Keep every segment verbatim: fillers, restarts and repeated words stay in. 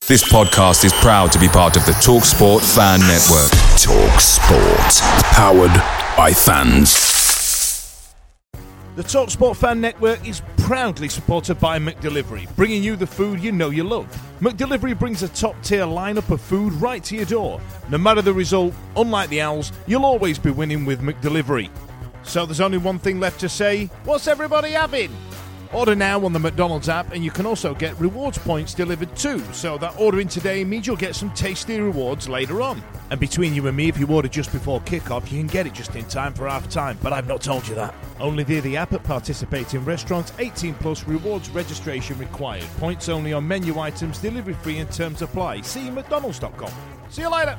This podcast is proud to be part of the TalkSport Fan Network. TalkSport. Powered by fans. The TalkSport Fan Network is proudly supported by McDelivery, bringing you the food you know you love. McDelivery brings a top-tier lineup of food right to your door. No matter the result, unlike the Owls, you'll always be winning with McDelivery. So there's only one thing left to say, what's everybody having? Order now on the McDonald's app, and you can also get rewards points delivered too, so that ordering today means you'll get some tasty rewards later on. And between you and me, if you order just before kickoff, you can get it just in time for half time, but I've not told you that. Only via the app at participating restaurants, eighteen plus, rewards registration required. Points only on menu items, delivery free and terms apply. See mcdonalds dot com. See you later.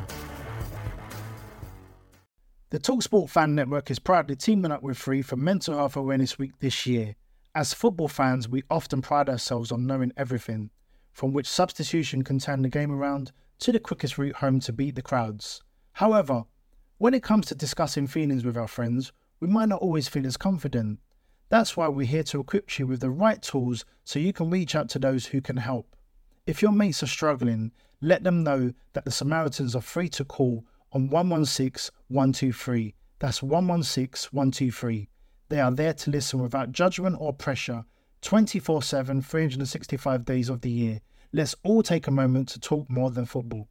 The TalkSport Fan Network is proudly teaming up with Free for Mental Health Awareness Week this year. As football fans, we often pride ourselves on knowing everything, from which substitution can turn the game around to the quickest route home to beat the crowds. However, when it comes to discussing feelings with our friends, we might not always feel as confident. That's why we're here to equip you with the right tools so you can reach out to those who can help. If your mates are struggling, let them know that the Samaritans are free to call on one one six, one two three. That's one one six, one two three. They are there to listen without judgment or pressure, twenty-four seven, three hundred sixty-five days of the year. Let's all take a moment to talk more than football.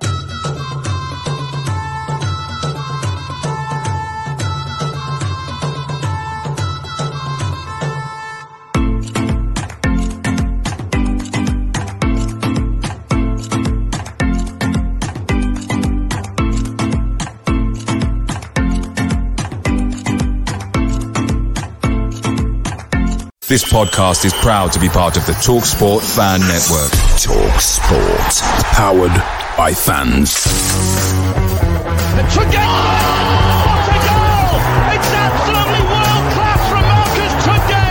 This podcast is proud to be part of the TalkSport Fan Network. TalkSport. Powered by fans. The Tunde! What a goal! It's absolutely world class from Marcus Tunde!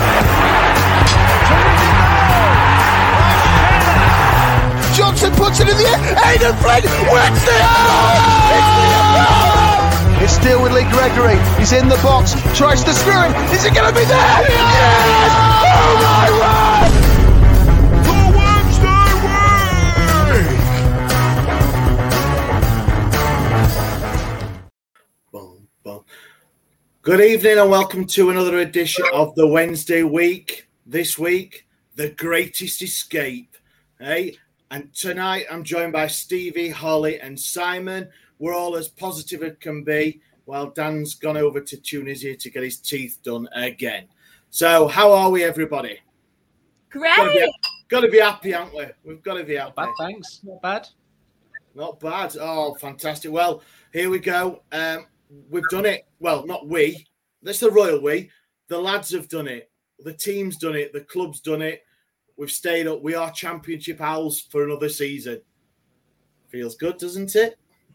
Johnson puts it in the air. Aidan Flynn wins the goal! It's the It's still with Lee Gregory. He's in the box. Tries to screw him. Is it going to be there? Yes! Oh my word! The Wednesday Week! Boom, boom. Good evening and welcome to another edition of the Wednesday Week. This week, the greatest escape. Hey? And tonight I'm joined by Stevie, Holly and Simon. We're all as positive as can be, while Dan's gone over to Tunisia to get his teeth done again. So, how are we, everybody? Great. Got to be, got to be happy, haven't we? We've got to be happy. Not bad, thanks. Not bad. Not bad. Oh, fantastic. Well, here we go. Um, we've done it. Well, not we. That's the royal we. The lads have done it. The team's done it. The club's done it. We've stayed up. We are Championship Owls for another season. Feels good, doesn't it?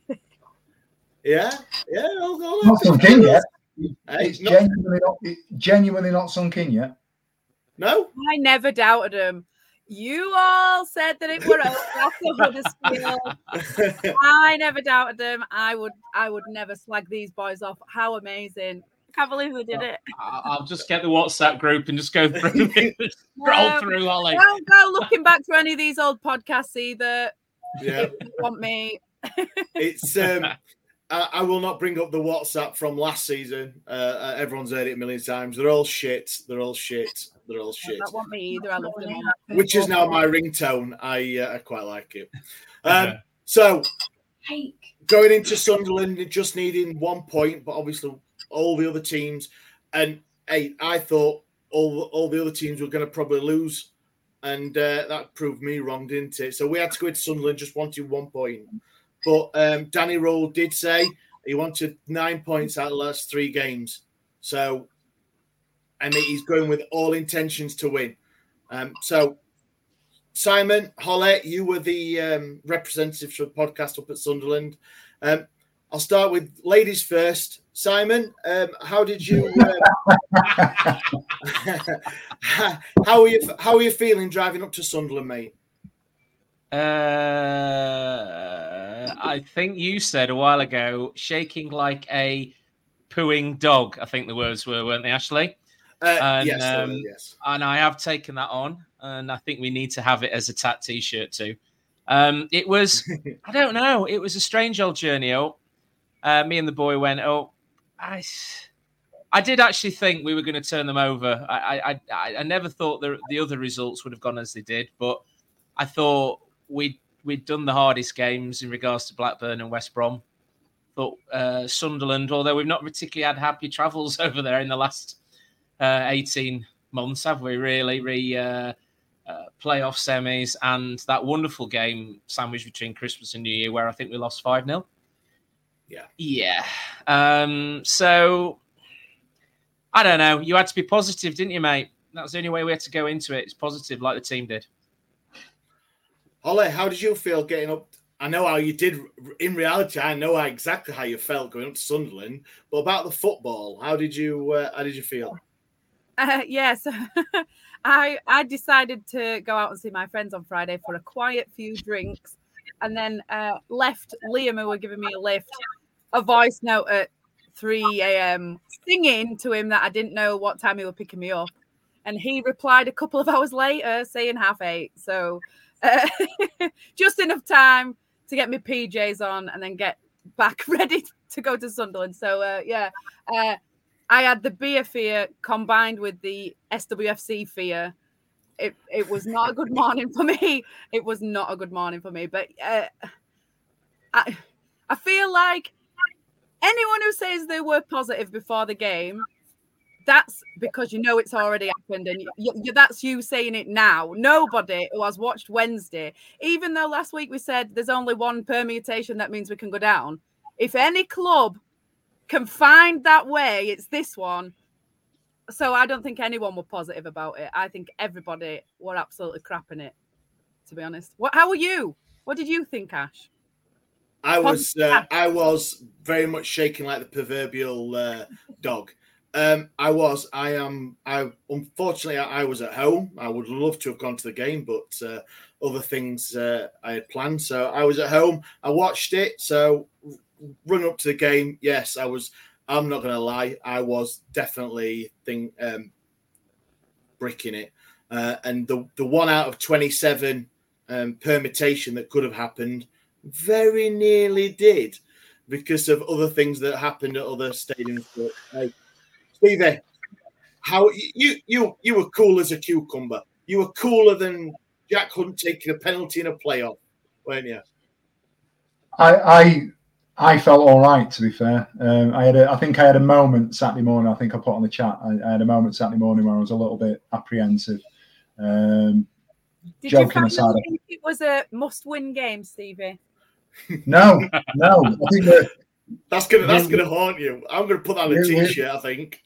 Yeah, yeah. I'll go not sunk in yet. Hey, it's not, genuinely not. It's genuinely not sunk in yet. No, I never doubted him. You all said that it were after Huddersfield. I never doubted them. I would. I would never slag these boys off. How amazing! Can't believe they did it. I'll just get the WhatsApp group and just go through it. Scroll no, through, Ollie. Don't go looking back through any of these old podcasts either. Yeah, want me? It's. Um, I, I will not bring up the WhatsApp from last season. Uh, everyone's heard it a million times. They're all shit. They're all shit. They're all shit. Don't want me either. I love them all. Which is now my ringtone. I uh, I quite like it. Um, so going into Sunderland, just needing one point, but obviously all the other teams. And hey, I thought all all the other teams were going to probably lose, and uh, that proved me wrong, didn't it? So we had to go into Sunderland just wanting one point. But um, Danny Rowell did say he wanted nine points out of the last three games. So, and he's going with all intentions to win. Um, so, Simon, Holly, you were the um, representatives for the podcast up at Sunderland. Um, I'll start with ladies first. Simon, um, how did you? Uh, how are you? How are you feeling driving up to Sunderland, mate? Uh, I think you said a while ago, shaking like a pooing dog. I think the words were, weren't they, Ashley? Uh, and, yes, um, were, yes. And I have taken that on, and I think we need to have it as a tat T-shirt too. Um, it was, I don't know, it was a strange old journey. Oh, uh, me and the boy went, oh, I, I did actually think we were going to turn them over. I, I, I never thought the, the other results would have gone as they did, but I thought we'd, we'd done the hardest games in regards to Blackburn and West Brom. Thought uh, Sunderland, although we've not particularly had happy travels over there in the last uh, eighteen months, have we really? Re, uh, uh, playoff semis and that wonderful game sandwiched between Christmas and New Year where I think we lost five nil. Yeah. Yeah. Um, so, I don't know. You had to be positive, didn't you, mate? That was the only way we had to go into it. It's positive like the team did. Ollie, how did you feel getting up? I know how you did. In reality, I know how exactly how you felt going up to Sunderland. But about the football, how did you uh, how did you feel? Uh, yes, I I decided to go out and see my friends on Friday for a quiet few drinks, and then uh, left Liam, who were giving me a lift, a voice note at three a.m. singing to him that I didn't know what time he was picking me up, and he replied a couple of hours later saying half eight. So uh, just enough time to get my P Js on and then get back ready to go to Sunderland. So uh, yeah. Uh, I had the beer fear combined with the S W F C fear. It it was not a good morning for me. It was not a good morning for me. But uh, I I feel like anyone who says they were positive before the game, that's because you know it's already happened, and you, you, that's you saying it now. Nobody who has watched Wednesday, even though last week we said there's only one permutation that means we can go down. If any club can find that way, it's this one. So I don't think anyone were positive about it. I think everybody were absolutely crapping it, to be honest. What? How were you? What did you think, Ash? I was uh, I was very much shaking like the proverbial uh, dog. Um, I was. I am. I unfortunately I, I was at home. I would love to have gone to the game, but uh, other things uh, I had planned. So I was at home. I watched it. So. Run up to the game, yes, I was. I'm not going to lie, I was definitely think um, bricking it, uh, and the the one out of twenty-seven um, permutation that could have happened very nearly did because of other things that happened at other stadiums. But, hey, Stevie, how you you you were cool as a cucumber. You were cooler than Jack Hunt taking a penalty in a playoff, weren't you? I. I... I felt all right, to be fair. Um, I had, a, I think I had a moment Saturday morning. I think I put on the chat. I, I had a moment Saturday morning where I was a little bit apprehensive. Um, Did joking you aside, think it was a must-win game, Stevie? No, no. I think that, that's gonna that's gonna haunt you. I'm gonna put that on a t-shirt. I think.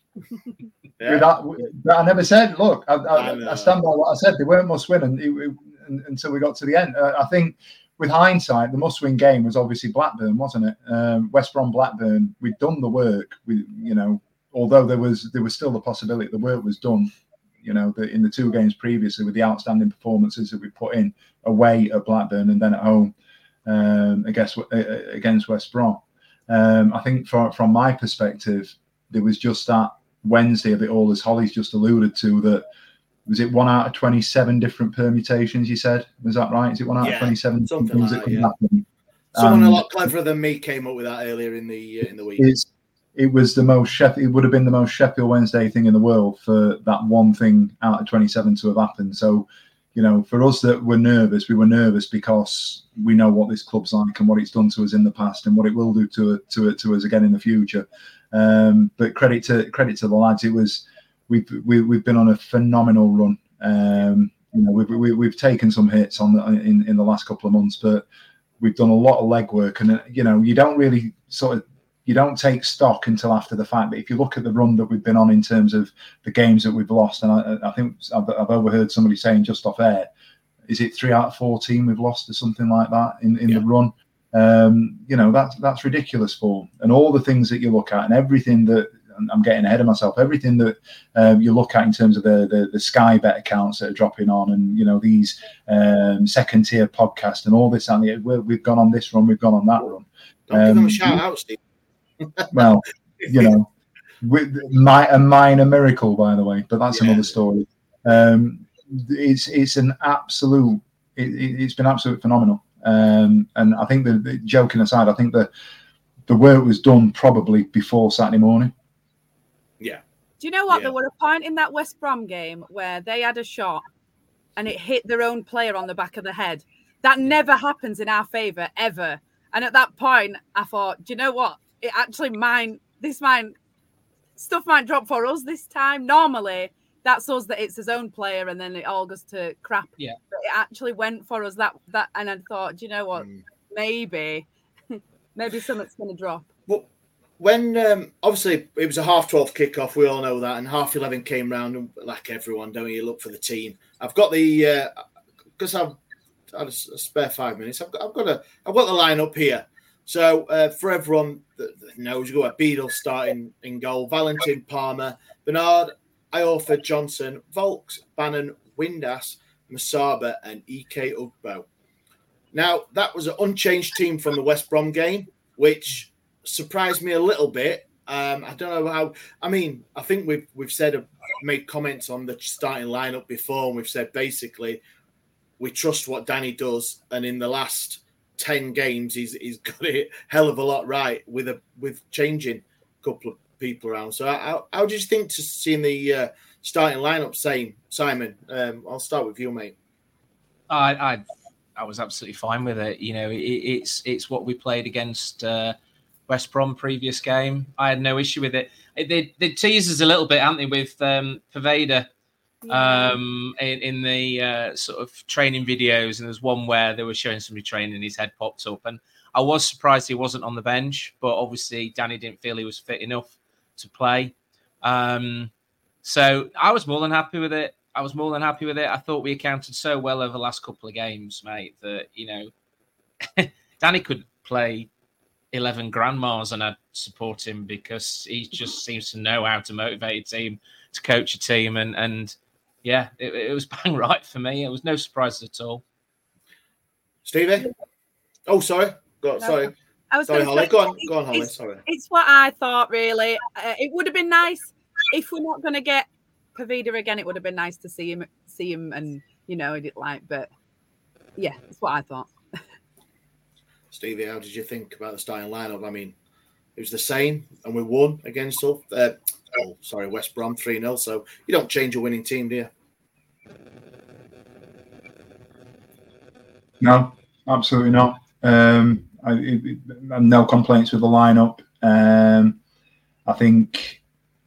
Yeah. That, I never said. Look, I, I, I stand by what I said. They weren't must-win, and, it, it, until we got to the end. Uh, I think. With hindsight, the must-win game was obviously Blackburn, wasn't it? Um, West Brom, Blackburn. We'd done the work. We, you know, although there was there was still the possibility the work was done. You know, the, in the two games previously, with the outstanding performances that we put in away at Blackburn and then at home um, against against West Brom. Um, I think from from my perspective, there was just that Wednesday of it all, as Holly's just alluded to, that. Was it one out of twenty-seven different permutations, you said? Was that right? Is it one out yeah, of twenty-seven something things like that could that, yeah. happen? Someone um, a lot cleverer than me came up with that earlier in the uh, in the week. It's, it was the most Sheffield, it would have been the most Sheffield Wednesday thing in the world for that one thing out of twenty-seven to have happened. So, you know, for us that were nervous, we were nervous because we know what this club's like and what it's done to us in the past and what it will do to to to us again in the future. Um, but credit to credit to the lads, it was we've we, we've been on a phenomenal run. Um, you know, we've we, we've taken some hits on the, in in the last couple of months, but we've done a lot of legwork, and you know, you don't really sort of you don't take stock until after the fact. But if you look at the run that we've been on in terms of the games that we've lost, and I, I think I've, I've overheard somebody saying just off air, is it three out of fourteen we've lost or something like that in in yeah. the run? Um, you know, that's that's ridiculous form, and all the things that you look at, and everything that. I'm getting ahead of myself. Everything that um, you look at in terms of the, the the Sky Bet accounts that are dropping on, and you know these um, second tier podcasts and all this, and the, we've gone on this run, we've gone on that run. Don't um, give them a shout out, Steve. Well, you know, with my a minor miracle, by the way, but that's yeah. another story. Um, it's it's an absolute. It, it's been absolutely phenomenal. Um, and I think, the, the joking aside, I think the the work was done probably before Saturday morning. Yeah. Do you know what? Yeah. There were a point in that West Brom game where they had a shot and it hit their own player on the back of the head. That never happens in our favour, ever. And at that point, I thought, do you know what? It actually might, this might, stuff might drop for us this time. Normally, that's us that it's his own player and then it all goes to crap. Yeah. But it actually went for us that, that, and I thought, do you know what? Mm. Maybe, maybe something's going to drop. Well, when um, obviously it was a half twelve kickoff, we all know that, and half eleven came round, and like everyone, don't you look for the team? I've got the because uh, I've had a spare five minutes. I've got I've got a I've got the lineup here. So uh, for everyone that, that knows, you got a Beadle starting in goal, Valentin, Palmer, Bernard, Iorfa, Johnson, Volks, Bannon, Windass, Masaba, and E K Ugbo. Now that was an unchanged team from the West Brom game, which surprised me a little bit. Um, I don't know how. I mean, I think we've we've said made comments on the starting lineup before, and we've said basically we trust what Danny does, and in the last ten games, he's he's got it hell of a lot right with a with changing a couple of people around. So how how did you think to seeing the uh, starting lineup? Same, Simon. Um, I'll start with you, mate. I I I was absolutely fine with it. You know, it, it's it's what we played against. Uh, West Brom previous game. I had no issue with it. They, they teased us a little bit, haven't they, with um, Poveda Yeah. um, in, in the uh, sort of training videos. And there's one where they were showing somebody training and his head popped up. And I was surprised he wasn't on the bench, but obviously Danny didn't feel he was fit enough to play. Um, so I was more than happy with it. I was more than happy with it. I thought we accounted so well over the last couple of games, mate, that, you know, Danny could play eleven grandmas and I'd support him because he just seems to know how to motivate a team, to coach a team, and and yeah, it, it was bang right for me. It was no surprise at all. Stevie? Oh, sorry. Go, sorry. I was sorry, gonna Holly. say, Go on, go on, Holly. It's, Sorry. it's what I thought, really. Uh, it would have been nice if we're not going to get Poveda again. It would have been nice to see him, see him, and you know, it like. But yeah, it's what I thought. Stevie, how did you think about the starting lineup? I mean, it was the same, and we won against Hull. Uh, oh, sorry, West Brom three nil. So you don't change a winning team, do you? No, absolutely not. Um, I, it, it, no complaints with the lineup. Um, I think,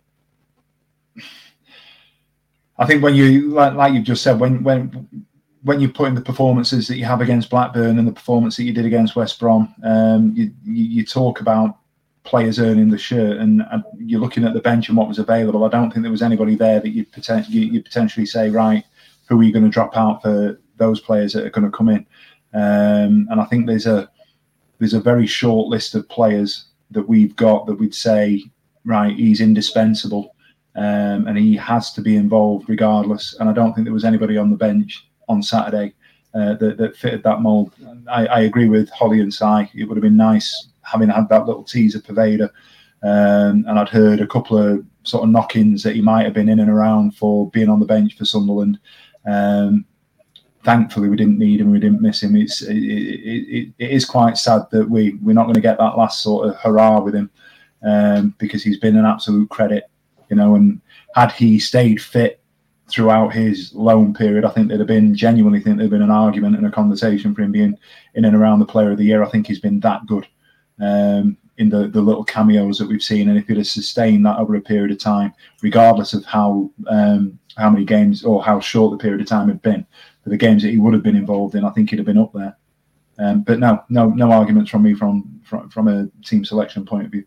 I think when you like, like you've just said, when when. when you put in the performances that you have against Blackburn and the performance that you did against West Brom, um, you, you, you talk about players earning the shirt, and, and you're looking at the bench and what was available. I don't think there was anybody there that you'd, poten- you, you'd potentially say, right, who are you going to drop out for those players that are going to come in? Um, and I think there's a there's a very short list of players that we've got that we'd say, right, he's indispensable, um, and he has to be involved regardless. And I don't think there was anybody on the bench on Saturday uh, that, that fitted that mould. I, I agree with Holly and Si. It would have been nice having had that little teaser Poveda, um, and I'd heard a couple of sort of knock-ins that he might have been in and around for being on the bench for Sunderland. Um, thankfully, we didn't need him. We didn't miss him. It's it, it, it is quite sad that we we're not going to get that last sort of hurrah with him, um, because he's been an absolute credit, you know. And had he stayed fit throughout his loan period, I think there'd have been genuinely think there'd been an argument and a conversation for him being in and around the Player of the Year. I think he's been that good um, in the, the little cameos that we've seen, and if he'd have sustained that over a period of time, regardless of how um, how many games or how short the period of time had been, for the games that he would have been involved in, I think he'd have been up there. Um, but no, no, no arguments from me from from from a team selection point of view.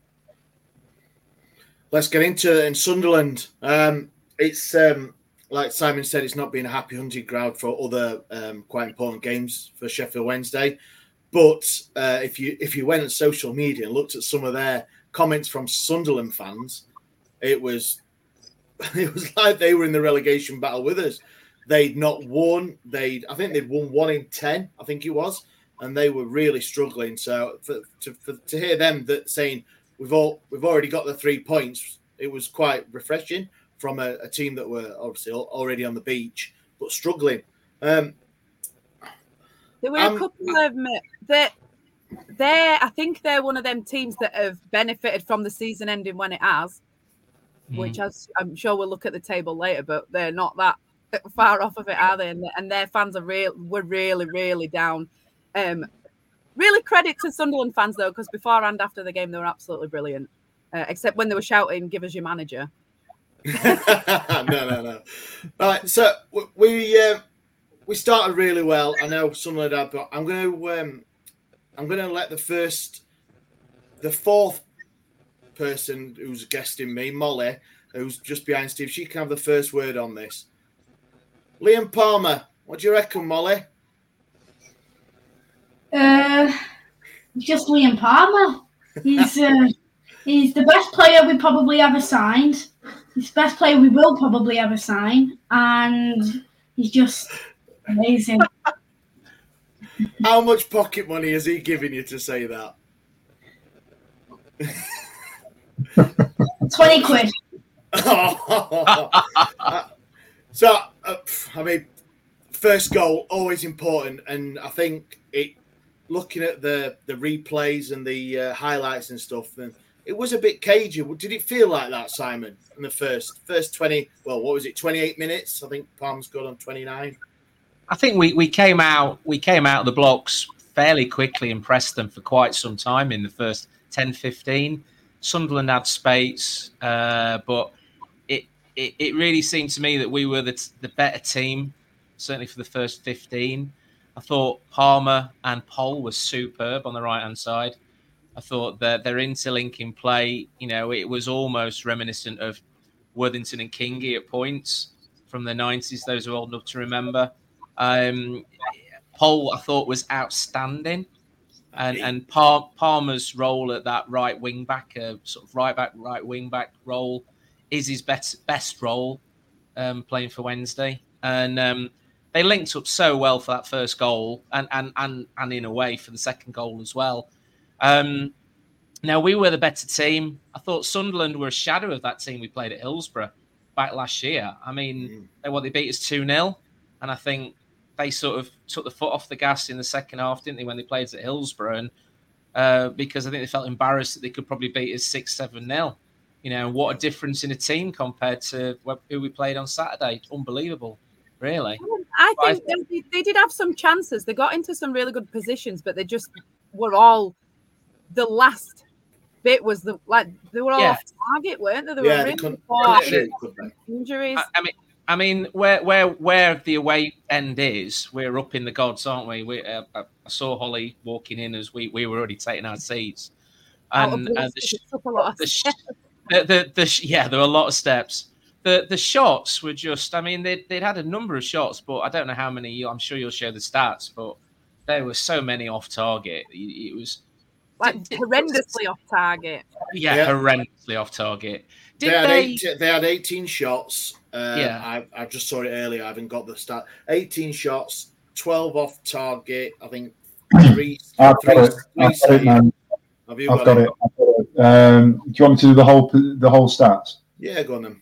Let's get into it in Sunderland. Um, it's um, like Simon said, it's not been a happy hunting ground for other um, quite important games for Sheffield Wednesday. But uh, if you if you went on social media and looked at some of their comments from Sunderland fans, it was it was like they were in the relegation battle with us. They'd not won. They'd I think they'd won one in ten. I think it was, and they were really struggling. So for, to for, to hear them that saying we've all we've already got the three points, it was quite refreshing from a, a team that were obviously already on the beach but struggling. Um, There were um, a couple of that. They're, I think they're one of them teams that have benefited from the season ending when it has, mm. which has, I'm sure we'll look at the table later, but they're not that far off of it, are they? And, and their fans are real, were really, really down. Um, really credit to Sunderland fans, though, because before and after the game, they were absolutely brilliant, uh, except when they were shouting, "Give us your manager." no, no, no. All right, so we uh, we started really well. I know Sunderland had, but I'm going to um, I'm going to let the first, the fourth person who's guesting me, Molly, who's just behind Steve. She can have the first word on this. Liam Palmer, what do you reckon, Molly? Uh, just Liam Palmer. He's uh, he's the best player we probably ever signed. He's the best player we will probably ever sign, and he's just amazing. How much pocket money has he given you to say that? Twenty quid. So, uh, I mean, first goal always important, and I think it. Looking at the the replays and the uh, highlights and stuff, and it was a bit cagey. Did it feel like that, Simon? In the first first twenty, well, what was it, twenty-eight minutes? I think Palmer's got on twenty-nine. I think we, we came out we came out of the blocks fairly quickly and pressed them for quite some time in the first ten fifteen. Sunderland had space, uh, but it, it it really seemed to me that we were the the better team, certainly for the first fifteen. I thought Palmer and Pole was superb on the right-hand side. I thought that their interlinking play, you know, it was almost reminiscent of Worthington and Kingy at points from the nineties. Those are old enough to remember. Um, Pole, I thought, was outstanding. And and Pal- Palmer's role at that right wing-back, uh, sort of right-back, right wing-back role is his best, best role um, playing for Wednesday. And... Um, They linked up so well for that first goal and and and, and in a way for the second goal as well. Um, now, we were the better team. I thought Sunderland were a shadow of that team we played at Hillsborough back last year. I mean, mm. they, well, they beat us two nil, and I think they sort of took the foot off the gas in the second half, didn't they, when they played us at Hillsborough? And uh, because I think they felt embarrassed that they could probably beat us six seven nil. You know, what a difference in a team compared to who we played on Saturday. Unbelievable. Really? I think they, they did have some chances. They got into some really good positions, but they just were all the last bit was the like they were all yeah. off target, weren't they? They yeah, were really poor injuries. I, I mean, I mean, where where where the away end is, we're up in the gods, aren't we? We uh, I saw Holly walking in as we, we were already taking our seats, and uh, the, the, the, the, the yeah, there were a lot of steps. The the shots were just, I mean, they'd, they'd had a number of shots, but I don't know how many. I'm sure you'll show the stats, but there were so many off target. It was like did, horrendously off target. Yeah, yeah, horrendously off target. Did they, had they... Eight, they had eighteen shots. Uh, yeah. I, I just saw it earlier. I haven't got the stat. eighteen shots, twelve off target. I think three. I've three, got it. three I've got it, man. Have you I've got, got it? it. I've got it. Um, do you want me to do the whole the whole stats? Yeah, go on then.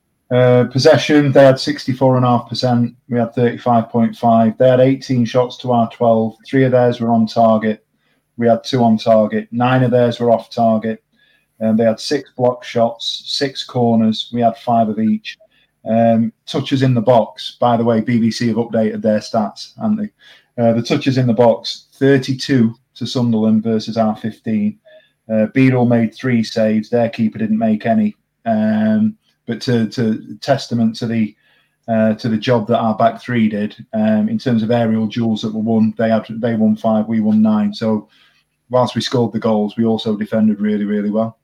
Uh, possession, they had sixty-four point five percent. We had thirty-five point five. They had eighteen shots to our twelve. Three of theirs were on target. We had two on target. Nine of theirs were off target. And they had six block shots, six corners. We had five of each. Um, touches in the box. By the way, B B C have updated their stats, haven't they? Uh, the touches in the box, thirty-two to Sunderland versus our fifteen. Uh, Beadle made three saves. Their keeper didn't make any. Um, But to, to testament to the uh, to the job that our back three did um, in terms of aerial duels that were won, they had they won five, we won nine. So whilst we scored the goals, we also defended really, really well.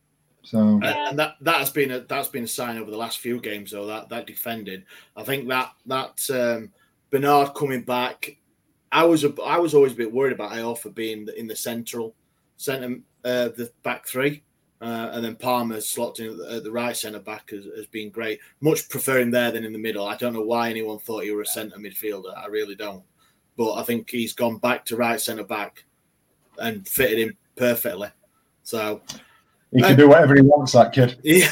So and that that has been a that's been a sign over the last few games, though, that that defended. I think that that um, Bernard coming back, I was a, I was always a bit worried about Iorfa being in the central centre, uh, the back three. Uh, and then Palmer slotted in at the, at the right centre back has, has been great. Much prefer him there than in the middle. I don't know why anyone thought he were a centre midfielder. I really don't. But I think he's gone back to right centre back and fitted him perfectly. So he can um, do whatever he wants, that kid. Yeah,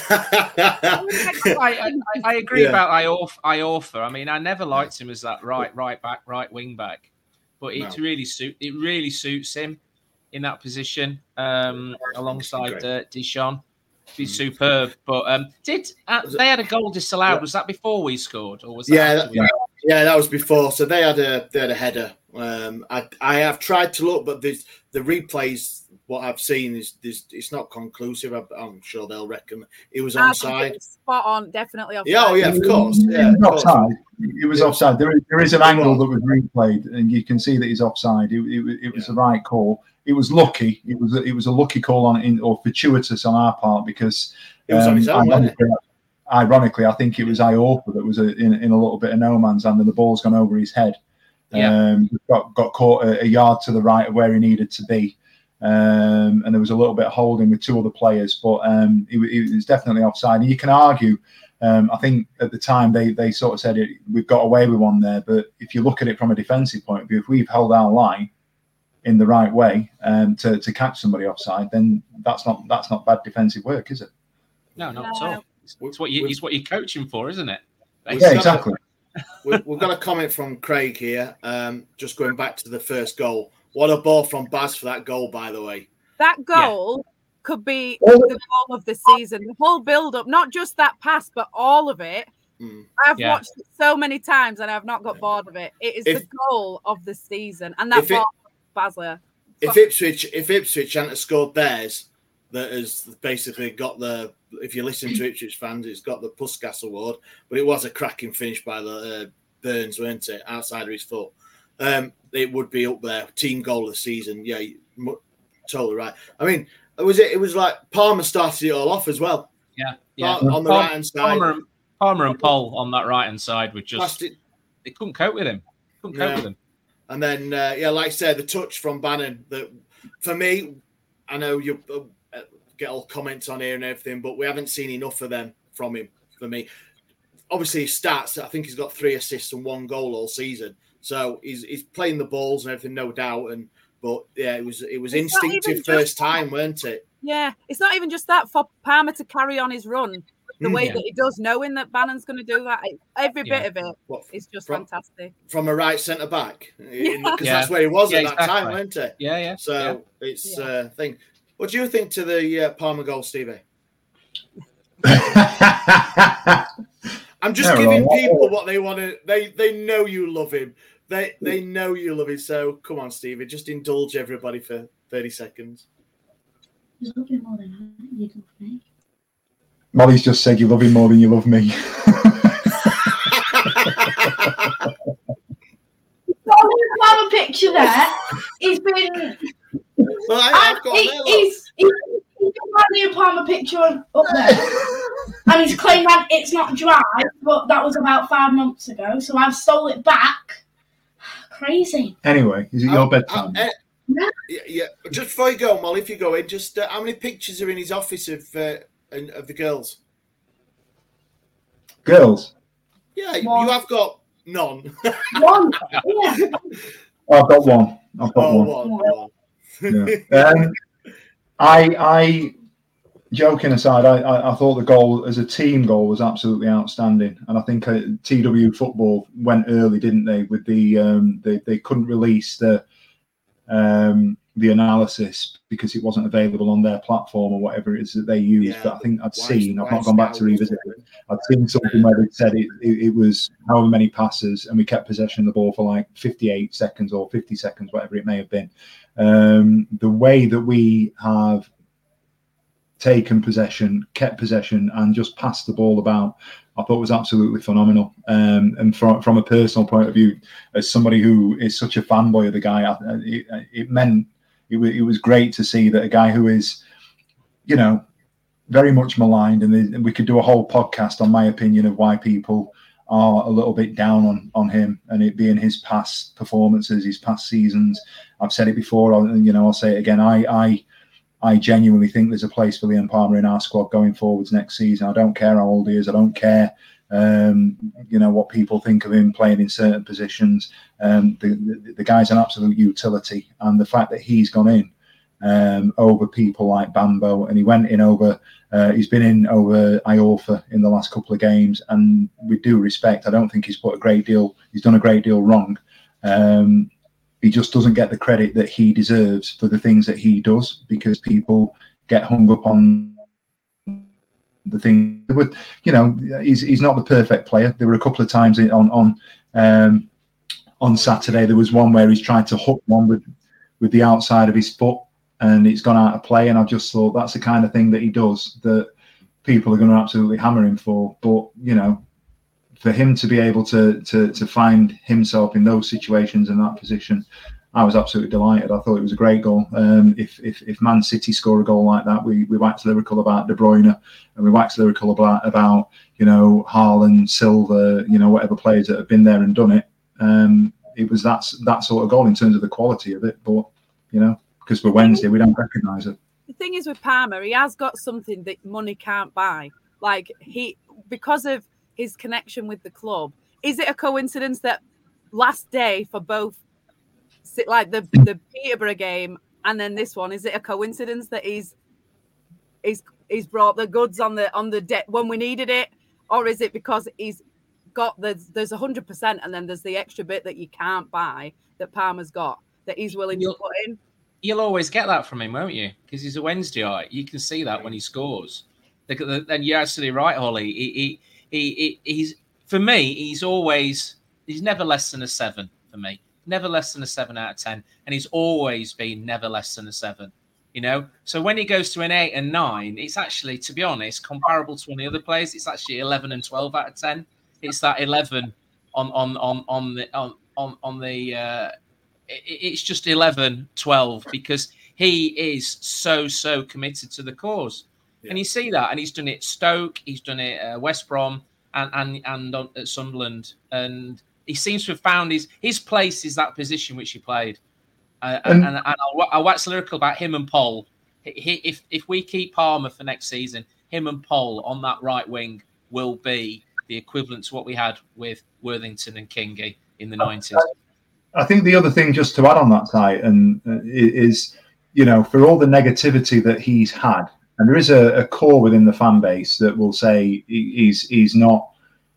I, I, I agree yeah. about Iorfa. I mean, I never liked him as that right right back, right wing back. but it No. really suit it really suits him in that position um, alongside uh, Deshaun. Be superb. But um, did uh, they had a goal disallowed? Was that before we scored, or was that Yeah, after that, we yeah, yeah, that was before. So they had a they had a header. Um, I I have tried to look, but the the replays. What I've seen is this. It's not conclusive. I'm, I'm sure they'll reckon it was I think onside. it was spot on, definitely offside. Yeah, oh yeah, of course. Yeah, It was of course. offside. It was Yeah. offside. There is, there is an angle that was replayed, and you can see that he's offside. It, it, it was Yeah. the right call. It was lucky. It was a, it was a lucky call on in or fortuitous on our part because It was on his own, wasn't it? ironically, ironically, I think it was Iorfa that was a, in, in a little bit of no man's land, and the ball's gone over his head. Yeah. Um, got got caught a, a yard to the right of where he needed to be. Um, and there was a little bit of holding with two other players, but um, it, it was definitely offside. And you can argue, um, I think at the time they, they sort of said it, we've got away with one there. But if you look at it from a defensive point of view, if we've held our line in the right way um, to, to catch somebody offside, then that's not that's not bad defensive work, is it? No, not at all. It's, it's what you it's what you're coaching for, isn't it? Yeah, exactly. We've, we've got a comment from Craig here. Um, just going back to the first goal. What a ball from Baz for that goal, by the way. That goal could be the goal of the season. The whole build-up, not just that pass, but all of it. Mm. I've Yeah. watched it so many times and I've not got bored of it. It is If- the goal of the season. And that If it- ball from Basler. If Ipswich, if Ipswich hadn't scored theirs, that has basically got the. If you listen to Ipswich fans, it's got the Puskas Award. But it was a cracking finish by the uh, Burns, weren't it? Outside of his foot. Um, it would be up there. Team goal of the season. Yeah, you- totally right. I mean, it was it. It was like Palmer started it all off as well. Yeah, yeah. Palmer, on the Palmer- right hand side. Palmer, and- Palmer and Paul on that right hand side were just Passed it- they couldn't cope with him. Couldn't No. cope with him. And then, uh, yeah, like I said, the touch from Bannon. That for me, I know you uh, get all comments on here and everything, but we haven't seen enough of them from him. For me, obviously, his stats. I think he's got three assists and one goal all season. So he's he's playing the balls and everything, no doubt. And but yeah, it was it was It's not even instinctive just first that. time, weren't it? Yeah, it's not even just that for Palmer to carry on his run the Mm. way Yeah. that he does, knowing that Bannon's going to do that. Every Yeah. bit of it What, is just from- fantastic. From a right centre back, because Yeah. that's where he was Yeah, at that exactly. time, weren't it? Yeah, yeah. So it's Yeah. uh, thing. What do you think to the uh, Palmer goal, Stevie? I'm just Yeah, giving well, people what they want to. They they know you love him. They they know you love him. So come on, Stevie, just indulge everybody for thirty seconds. You love him more than you love me. Molly's just said you love him more than you love me. I have a picture there. He's been. Well, I, I, I've got he, there, look. he's, he's, he's got my new Palmer picture on- up there. And he's claimed that it's not dry, but that was about five months ago. So I've stole it back. Crazy. Anyway, is it Uh, your bedtime? uh, uh, Yeah. yeah, yeah. Just before you go, Molly, if you go in, just uh, how many pictures are in his office of uh, and- of the girls? Girls? Yeah, you, One. you have got none. One. Yeah. Oh, I've got one. I've got Oh, one. one, one. Yeah. Um, I, I, joking aside, I, I, I thought the goal as a team goal was absolutely outstanding, and I think uh, T W Football went early, didn't they? With the um, they they couldn't release the um, the analysis because it wasn't available on their platform or whatever it is that they use. Yeah, but I think I'd Wise- seen. I've not Wise gone back to Scout. revisit it. I'd seen something where they said it, it, it was however many passes, and we kept possession of the ball for like fifty-eight seconds or fifty seconds, whatever it may have been. Um, the way that we have taken possession, kept possession, and just passed the ball about, I thought was absolutely phenomenal. Um, and from from a personal point of view, as somebody who is such a fanboy of the guy, I, it, it meant it was, it was great to see that a guy who is, you know, very much maligned, and, and we could do a whole podcast on my opinion of why people are a little bit down on on him, and it being his past performances, his past seasons. I've said it before, I'll, you know, I'll say it again. I I I genuinely think there's a place for Liam Palmer in our squad going forwards next season. I don't care how old he is. I don't care, um, you know, what people think of him playing in certain positions. Um, the, the, the guy's an absolute utility, and the fact that he's gone in um, over people like Bambo, and he went in over. Uh, he's been in over Iorfa in the last couple of games, and with due respect, I don't think he's put a great deal. He's done a great deal wrong. Um, he just doesn't get the credit that he deserves for the things that he does, because people get hung up on the thing. With, you know, he's he's not the perfect player. There were a couple of times on on um, on Saturday. There was one where he's tried to hook one with with the outside of his foot, and it's gone out of play. And I just thought that's the kind of thing that he does that people are going to absolutely hammer him for. But you know, for him to be able to to to find himself in those situations in that position, I was absolutely delighted. I thought it was a great goal. Um, if if if Man City score a goal like that, we we wax lyrical about De Bruyne, and we wax lyrical about about you know Haaland, Silva, you know whatever players that have been there and done it. Um, it was that that sort of goal in terms of the quality of it. But you know, because we're Wednesday, we don't recognise it. The thing is with Palmer, he has got something that money can't buy. Like he, because of his connection with the club. Is it a coincidence that last day for both, like the the Peterborough game and then this one, is it a coincidence that he's he's he's brought the goods on the on the debt when we needed it, or is it because he's got the there's a hundred percent and then there's the extra bit that you can't buy that Palmer's got that he's willing you'll, to put in? You'll always get that from him, won't you? Because he's a Wednesdayite. You can see that when he scores. And you're absolutely right, Holly. He, he, he, he he's for me. He's always he's never less than a seven for me. Never less than a seven out of ten, and he's always been never less than a seven. You know, so when he goes to an eight and nine, it's actually, to be honest, comparable to one of the other players. It's actually eleven and twelve out of ten. It's that eleven on on on on the on on, on the. Uh, it, it's just eleven, twelve because he is so so committed to the cause, yeah. And you see that, and he's done it at Stoke, he's done it at West Brom, and and and on, at Sunderland, and. He seems to have found his his place is that position which he played, uh, and, and, and I'll, I'll wax lyrical about him and Paul. He, if if we keep Palmer for next season, him and Paul on that right wing will be the equivalent to what we had with Worthington and Kingy in the nineties. I think the other thing, just to add on that side, and uh, is you know for all the negativity that he's had, and there is a, a core within the fan base that will say he's he's not.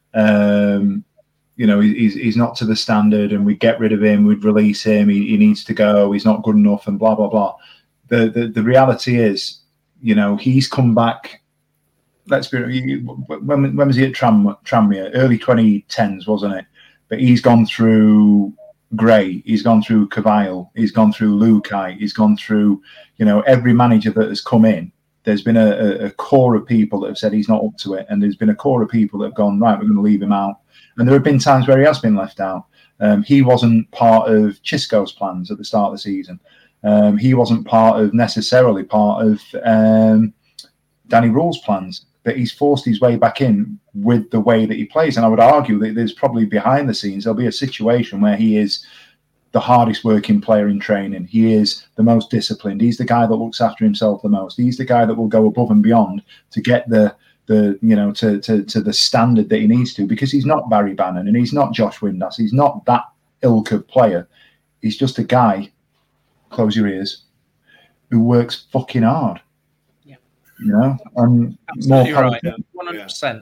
Um, You know, he's he's not to the standard, and we get rid of him, we'd release him. He, he needs to go. He's not good enough, and blah blah blah. The the the reality is, you know, he's come back. Let's be when when was he at Tram Tranmere? Early twenty tens, wasn't it? But he's gone through Gray. He's gone through Cavill. He's gone through Lukai. He's gone through, you know, every manager that has come in. There's been a, a, a core of people that have said he's not up to it, and there's been a core of people that have gone, right, we're going to leave him out. And there have been times where he has been left out. Um, he wasn't part of Chisco's plans at the start of the season. Um, he wasn't part of necessarily part of um, Danny Rule's plans, but he's forced his way back in with the way that he plays. And I would argue that there's probably behind the scenes, there'll be a situation where he is the hardest working player in training. He is the most disciplined. He's the guy that looks after himself the most. He's the guy that will go above and beyond to get the the you know to, to to the standard that he needs to, because he's not Barry Bannon and he's not Josh Windass. He's not that ilk of player. He's just a guy, close your ears, who works fucking hard. Yeah. You know, and absolutely more right. one hundred percent.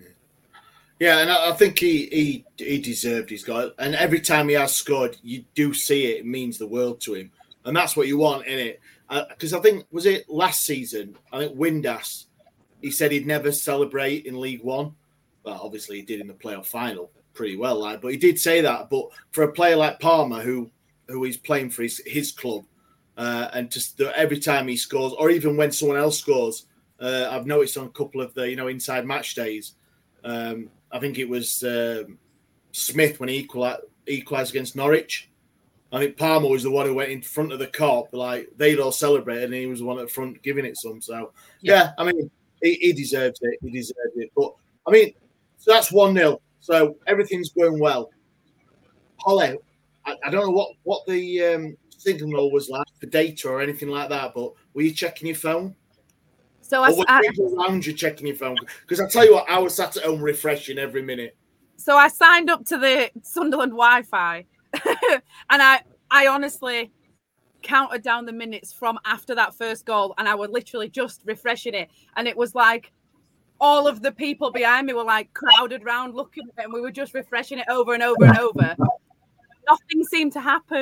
Yeah, and I think he, he he deserved his goal. And every time he has scored, you do see it. It means the world to him. And that's what you want, innit? Because uh, I think, was it last season? I think Windass, he said he'd never celebrate in League One. Well, obviously he did in the playoff final pretty well, like, but he did say that. But for a player like Palmer, who who is playing for his, his club, uh, and just every time he scores, or even when someone else scores, uh, I've noticed on a couple of the you know inside match days, um, I think it was um, Smith when he equalised, equalised against Norwich. I think Palmer was the one who went in front of the Kop, like they'd all celebrate, and he was the one at front giving it some. So yeah, yeah I mean. He, he deserves it. He deserves it. But, I mean, so that's one nil. So everything's going well. Holly, I, I don't know what, what the um, signal was like for data or anything like that, but were you checking your phone? So or I, were I, people around you checking your phone? Because I tell you what, I was sat at home refreshing every minute. So I signed up to the Sunderland Wi-Fi, and I, I honestly... counted down the minutes from after that first goal, and I was literally just refreshing it, and it was like all of the people behind me were like crowded round looking at it, and we were just refreshing it over and over and over. Nothing seemed to happen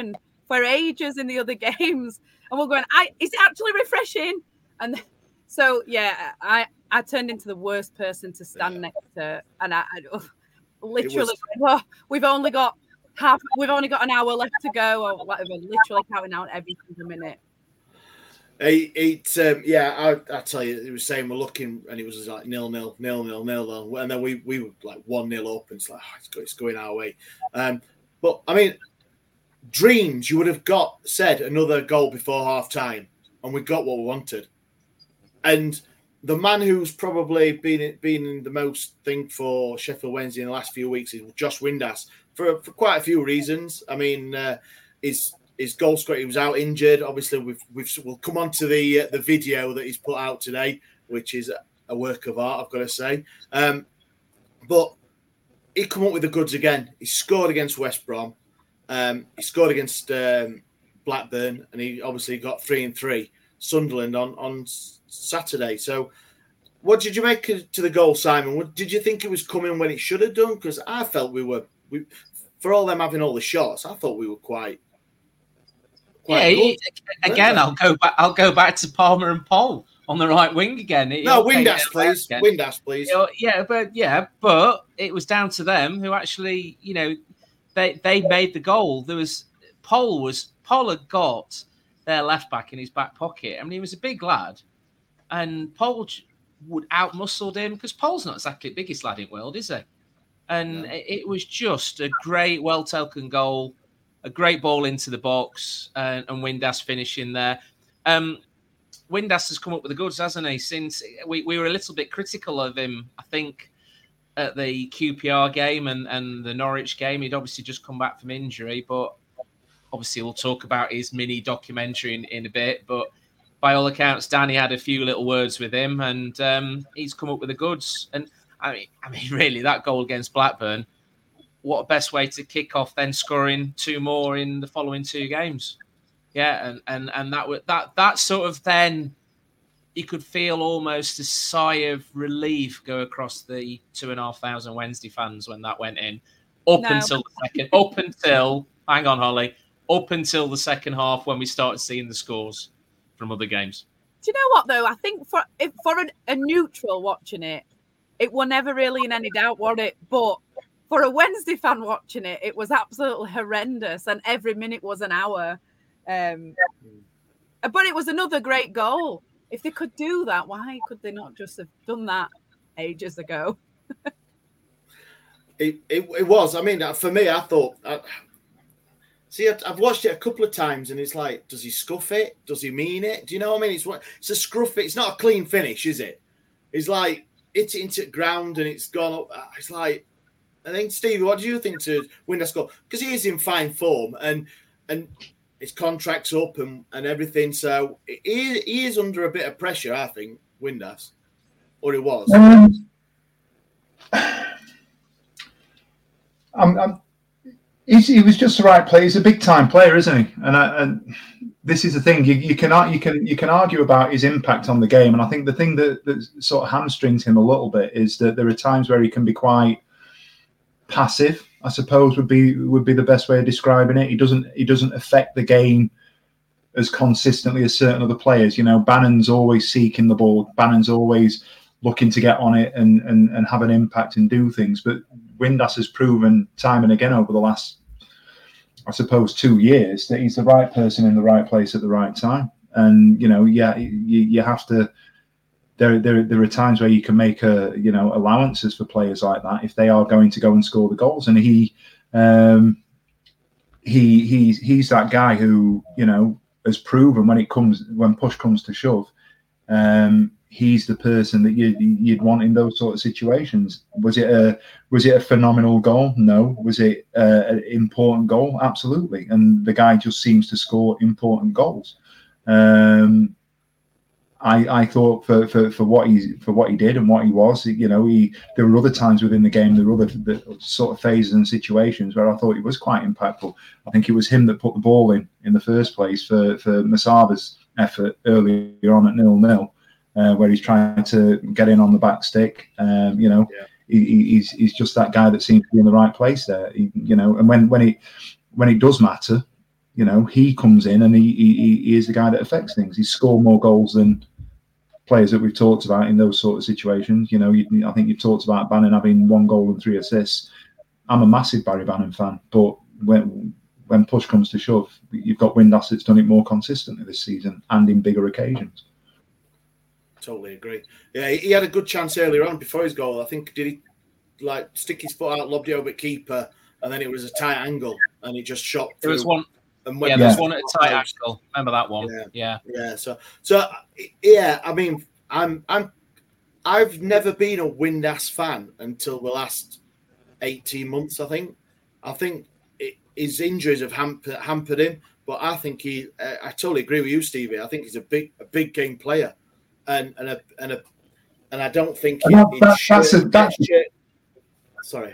for ages in the other games, and we're going, I is it actually refreshing? And so yeah, I I turned into the worst person to stand yeah. next to, and I, I literally was... oh, we've only got half, we've only got an hour left to go, or whatever. Literally counting out every single minute. It, it um, yeah, I, I tell you, it was saying we're looking, and it was like nil nil, nil nil, nil nil, and then we we were like one nil up, and it's like oh, it's, go, it's going our way. Um, but I mean, dreams you would have got said another goal before half time, and we got what we wanted. And the man who's probably been been the most thing for Sheffield Wednesday in the last few weeks is Josh Windass for for quite a few reasons. I mean, uh, his his goal scorer, he was out injured. Obviously, we've we've we'll come on to the uh, the video that he's put out today, which is a work of art, I've got to say. Um, but he come up with the goods again. He scored against West Brom. Um, he scored against um, Blackburn, and he obviously got three and three. Sunderland on on Saturday. So, what did you make to the goal, Simon? Did you think it was coming when it should have done? Because I felt we were, we, for all them having all the shots, I thought we were quite. quite yeah, good, again, I'll go back. I'll go back to Palmer and Paul on the right wing again. It, no, Windass, please. Windass, please. Yeah, but yeah, but it was down to them who actually, you know, they they made the goal. There was Paul was Paul had got their left back in his back pocket. I mean, he was a big lad, and Paul would outmuscled him because Paul's not exactly the biggest lad in the world, is he? And no. it was just a great, well-taken goal, a great ball into the box, and, and Windass finishing there. Um, Windass has come up with the goods, hasn't he? Since we, we were a little bit critical of him, I think, at the Q P R game and, and the Norwich game. He'd obviously just come back from injury, but obviously we'll talk about his mini documentary in, in a bit. But by all accounts, Danny had a few little words with him, and um, he's come up with the goods. And I mean, I mean, really, that goal against Blackburn, what a best way to kick off then scoring two more in the following two games. Yeah, and and and that that that sort of then you could feel almost a sigh of relief go across the two and a half thousand Wednesday fans when that went in. Up no. until the second, up until hang on, Holly, up until the second half when we started seeing the scores from other games. Do you know what though? I think for if for an, a neutral watching it, it were never really in any doubt, was it? But for a Wednesday fan watching it, it was absolutely horrendous, and every minute was an hour. Um, but it was another great goal. If they could do that, why could they not just have done that ages ago? it, it it was. I mean, for me, I thought. I, see, I've watched it a couple of times, and it's like, does he scuff it? Does he mean it? Do you know what I mean? It's what it's a scruff. It's not a clean finish, is it? It's like it's into the ground and it's gone up. It's like, I think, Stevie, what do you think to Windass goal? Because he is in fine form, and and. His contract's up and, and everything, so he, he is under a bit of pressure, I think, Windass, or he was. Um, I'm, I'm, he's, he was just the right player. He's a big time player, isn't he? And, I, and this is the thing you, you can you can you can argue about his impact on the game, and I think the thing that, that sort of hamstrings him a little bit is that there are times where he can be quite passive, I suppose would be would be the best way of describing it. He doesn't he doesn't affect the game as consistently as certain other players. You know, Bannon's always seeking the ball. Bannon's always looking to get on it and and, and have an impact and do things. But Windass has proven time and again over the last, I suppose, two years that he's the right person in the right place at the right time. And you know, yeah, you, you have to. There, there, there are times where you can make a, you know, allowances for players like that if they are going to go and score the goals. And he, um, he, he's he's that guy who, you know, has proven when it comes when push comes to shove, um, he's the person that you you'd want in those sort of situations. Was it a was it a phenomenal goal? No. Was it uh, an important goal? Absolutely. And the guy just seems to score important goals. Um, I, I thought for, for, for what he for what he did and what he was, you know, he there were other times within the game, there were other the sort of phases and situations where I thought he was quite impactful. I think it was him that put the ball in in the first place for for Masaba's effort earlier on at nil nil, uh, where he's trying to get in on the back stick. Um, you know, yeah. he, he's he's just that guy that seems to be in the right place there. He, you know, and when when it when it does matter, you know, he comes in and he, he, he is the guy that affects things. He's scored more goals than players that we've talked about in those sort of situations. You know, you, I think you've talked about Bannon having one goal and three assists. I'm a massive Barry Bannon fan, but when when push comes to shove, you've got Windass that's done it more consistently this season and in bigger occasions. Totally agree. Yeah, he had a good chance earlier on before his goal. I think, did he like stick his foot out, lobbed it over at keeper, and then it was a tight angle and he just shot through. There was one. And yeah, there was one at a tight angle. Remember that one? Yeah. yeah, yeah. So, so yeah. I mean, I'm, I'm, I've never been a Windass fan until the last eighteen months. I think, I think it, his injuries have hampered, hampered him. But I think he, uh, I totally agree with you, Stevie. I think he's a big, a big game player, and and a and a, and I don't think he, that, that, shirt, that's a that's. shirt, sorry.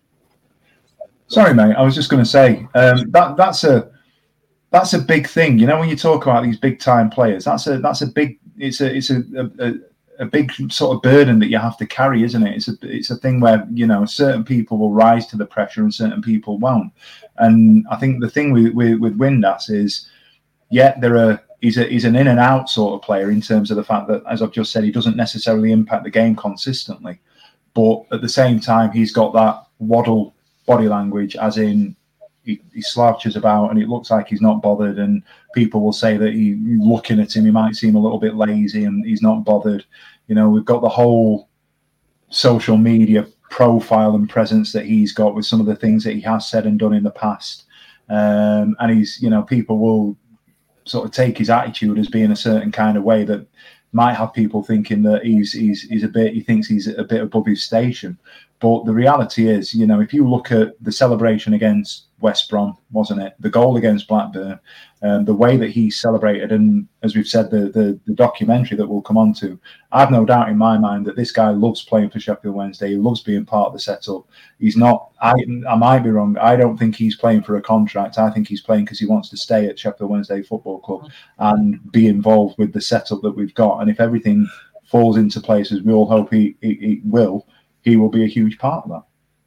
Sorry, mate. I was just going to say um, that that's a. That's a big thing, you know. When you talk about these big time players, that's a that's a big it's a it's a, a a big sort of burden that you have to carry, isn't it? It's a it's a thing where, you know, certain people will rise to the pressure and certain people won't. And I think the thing with with, with Windass is, yeah, there are he's a he's an in and out sort of player in terms of the fact that, as I've just said, he doesn't necessarily impact the game consistently, but at the same time he's got that waddle body language, as in. He, he slouches about and it looks like he's not bothered, and people will say that he looking at him he might seem a little bit lazy and he's not bothered. You know, we've got the whole social media profile and presence that he's got with some of the things that he has said and done in the past, um, and he's, you know, people will sort of take his attitude as being a certain kind of way that might have people thinking that he's he's he's a bit he thinks he's a bit above his station. But the reality is, you know, if you look at the celebration against West Brom, wasn't it? The goal against Blackburn, um, the way that he celebrated, and as we've said, the, the the documentary that we'll come on to, I've no doubt in my mind that this guy loves playing for Sheffield Wednesday. He loves being part of the setup. He's not, I, I might be wrong, I don't think he's playing for a contract. I think he's playing because he wants to stay at Sheffield Wednesday Football Club and be involved with the setup that we've got. And if everything falls into place as we all hope he, he, he will, he will be a huge part of that.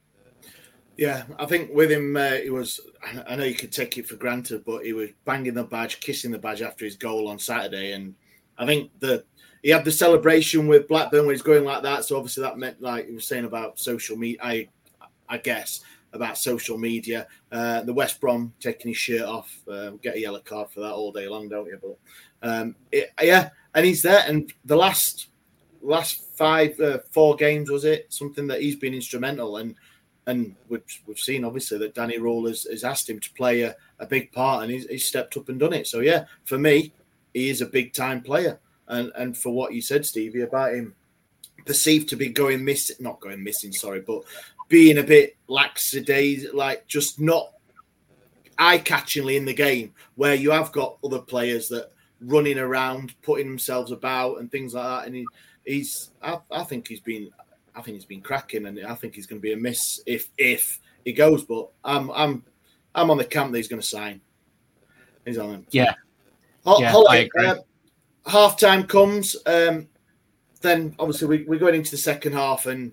Yeah, I think with him, uh, he was, I know you could take it for granted, but he was banging the badge, kissing the badge after his goal on Saturday. And I think the he had the celebration with Blackburn when he's going like that. So obviously that meant, like he was saying about social media, I, I guess, about social media. Uh, the West Brom taking his shirt off, uh, get a yellow card for that all day long, don't you? But um, it, yeah, and he's there. And the last last five, uh, four games, was it? Something that he's been instrumental. And And we've, we've seen, obviously, that Danny Rule has, has asked him to play a, a big part, and he's, he's stepped up and done it. So, yeah, for me, he is a big-time player. And and for what you said, Stevie, about him perceived to be going missing, not going missing, sorry, but being a bit lackadaisical, like just not eye-catchingly in the game, where you have got other players that running around, putting themselves about and things like that. And he, he's, I, I think he's been... I think he's been cracking, and I think he's going to be a miss if if he goes. But I'm I'm I'm on the camp that he's going to sign. He's on him. Yeah. Ho- yeah Holly, I agree. Uh, half time comes. Um, then obviously we, we're going into the second half, and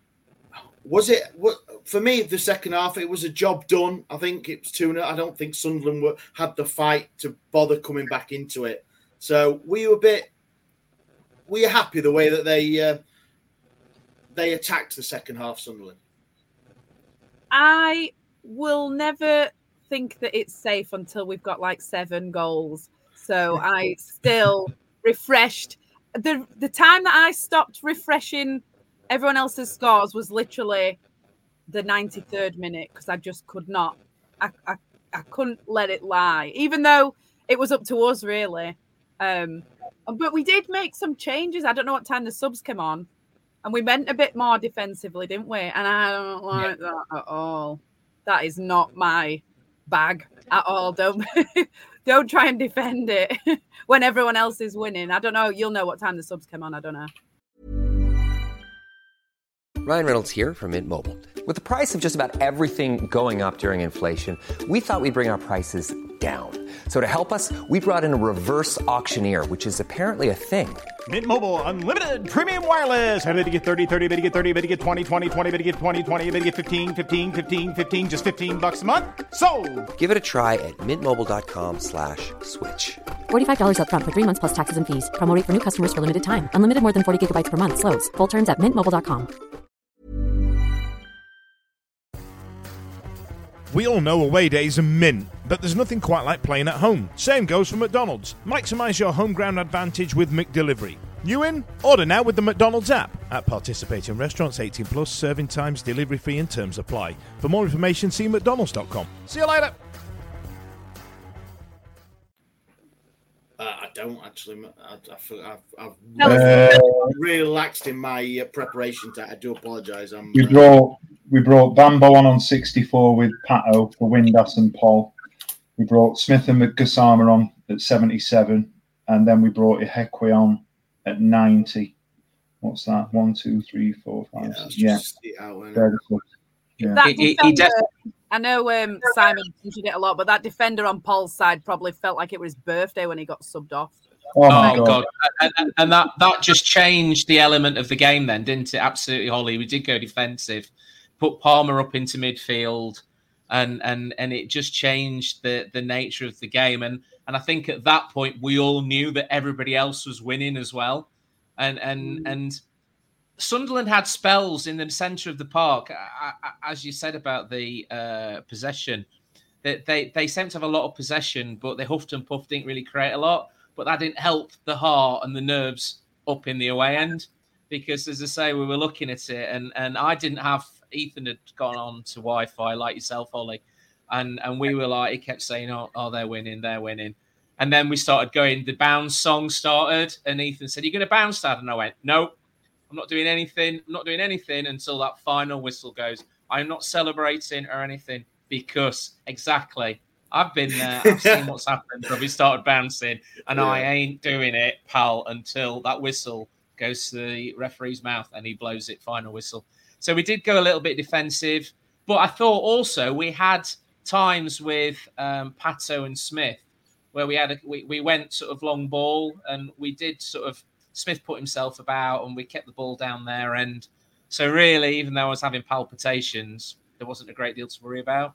was it what for me the second half? It was a job done. I think it was two. I don't think Sunderland were, had the fight to bother coming back into it. So were you a bit? Were you happy the way that they? Uh, They attacked the second half, Sunderland? I will never think that it's safe until we've got like seven goals. So I still refreshed. The the time that I stopped refreshing everyone else's scores was literally the ninety-third minute, because I just could not. I, I, I couldn't let it lie, even though it was up to us, really. Um, but we did make some changes. I don't know what time the subs came on. And we went a bit more defensively, didn't we? And I don't like yeah. that at all. That is not my bag at all. Don't don't try and defend it when everyone else is winning. I don't know. You'll know what time the subs came on. I don't know. Ryan Reynolds here from Mint Mobile. With the price of just about everything going up during inflation, we thought we'd bring our prices down. So to help us, we brought in a reverse auctioneer, which is apparently a thing. Mint Mobile Unlimited Premium Wireless. How to get thirty, thirty, bit to get thirty, bit to get twenty, twenty, twenty, bit to get twenty, twenty, bit to get fifteen, fifteen, fifteen, fifteen, just fifteen bucks a month? Sold! Give it a try at mintmobile.com slash switch. forty-five dollars up front for three months plus taxes and fees. Promo rate for new customers for limited time. Unlimited more than forty gigabytes per month. Slows full terms at mint mobile dot com. We all know away days are mint, but there's nothing quite like playing at home. Same goes for McDonald's. Maximise your home ground advantage with McDelivery. You in? Order now with the McDonald's app. At participating restaurants, eighteen plus, serving times, delivery fee and terms apply. For more information, see mcdonalds dot com. See you later. Uh, I don't actually. I, I, I've, I've Uh, really relaxed in my uh, preparation. To, I do apologise. I'm. We uh, brought we brought Bambo on on sixty-four with Pato for Windass and Paul. We brought Smith and McGassama on at seventy-seven, and then we brought Ihekwe on at ninety. What's that? One, two, three, four, five, six. Yeah, very good. Yeah. That He- he- he defender, def- I know um, Simon mentioned it a lot, but that defender on Paul's side probably felt like it was his birthday when he got subbed off. Oh, my Oh, God. God. And, and- and that, that just changed the element of the game then, didn't it? Absolutely, Holly. We did go defensive, put Palmer up into midfield, and and and it just changed the, the nature of the game. And and I think at that point, we all knew that everybody else was winning as well. And and and Sunderland had spells in the centre of the park, I, I, as you said about the uh, possession. They, they, they seemed to have a lot of possession, but they huffed and puffed, didn't really create a lot. But that didn't help the heart and the nerves up in the away end, because, as I say, we were looking at it, and, and I didn't have Ethan had gone on to Wi-Fi like yourself, Ollie, and and we were like, he kept saying, "Oh, oh, they're winning, they're winning," and then we started going. The bounce song started, and Ethan said, "You're going to bounce, Dad?" And I went, "No, I'm not doing anything. I'm not doing anything until that final whistle goes. I'm not celebrating or anything, because exactly." I've been there. I've seen what's happened. So we started bouncing, and Yeah. I ain't doing it, pal, until that whistle goes to the referee's mouth and he blows it final whistle. So we did go a little bit defensive, but I thought also we had times with um, Pato and Smith where we had a, we, we went sort of long ball, and we did sort of Smith put himself about, and we kept the ball down there. And so really, even though I was having palpitations, there wasn't a great deal to worry about.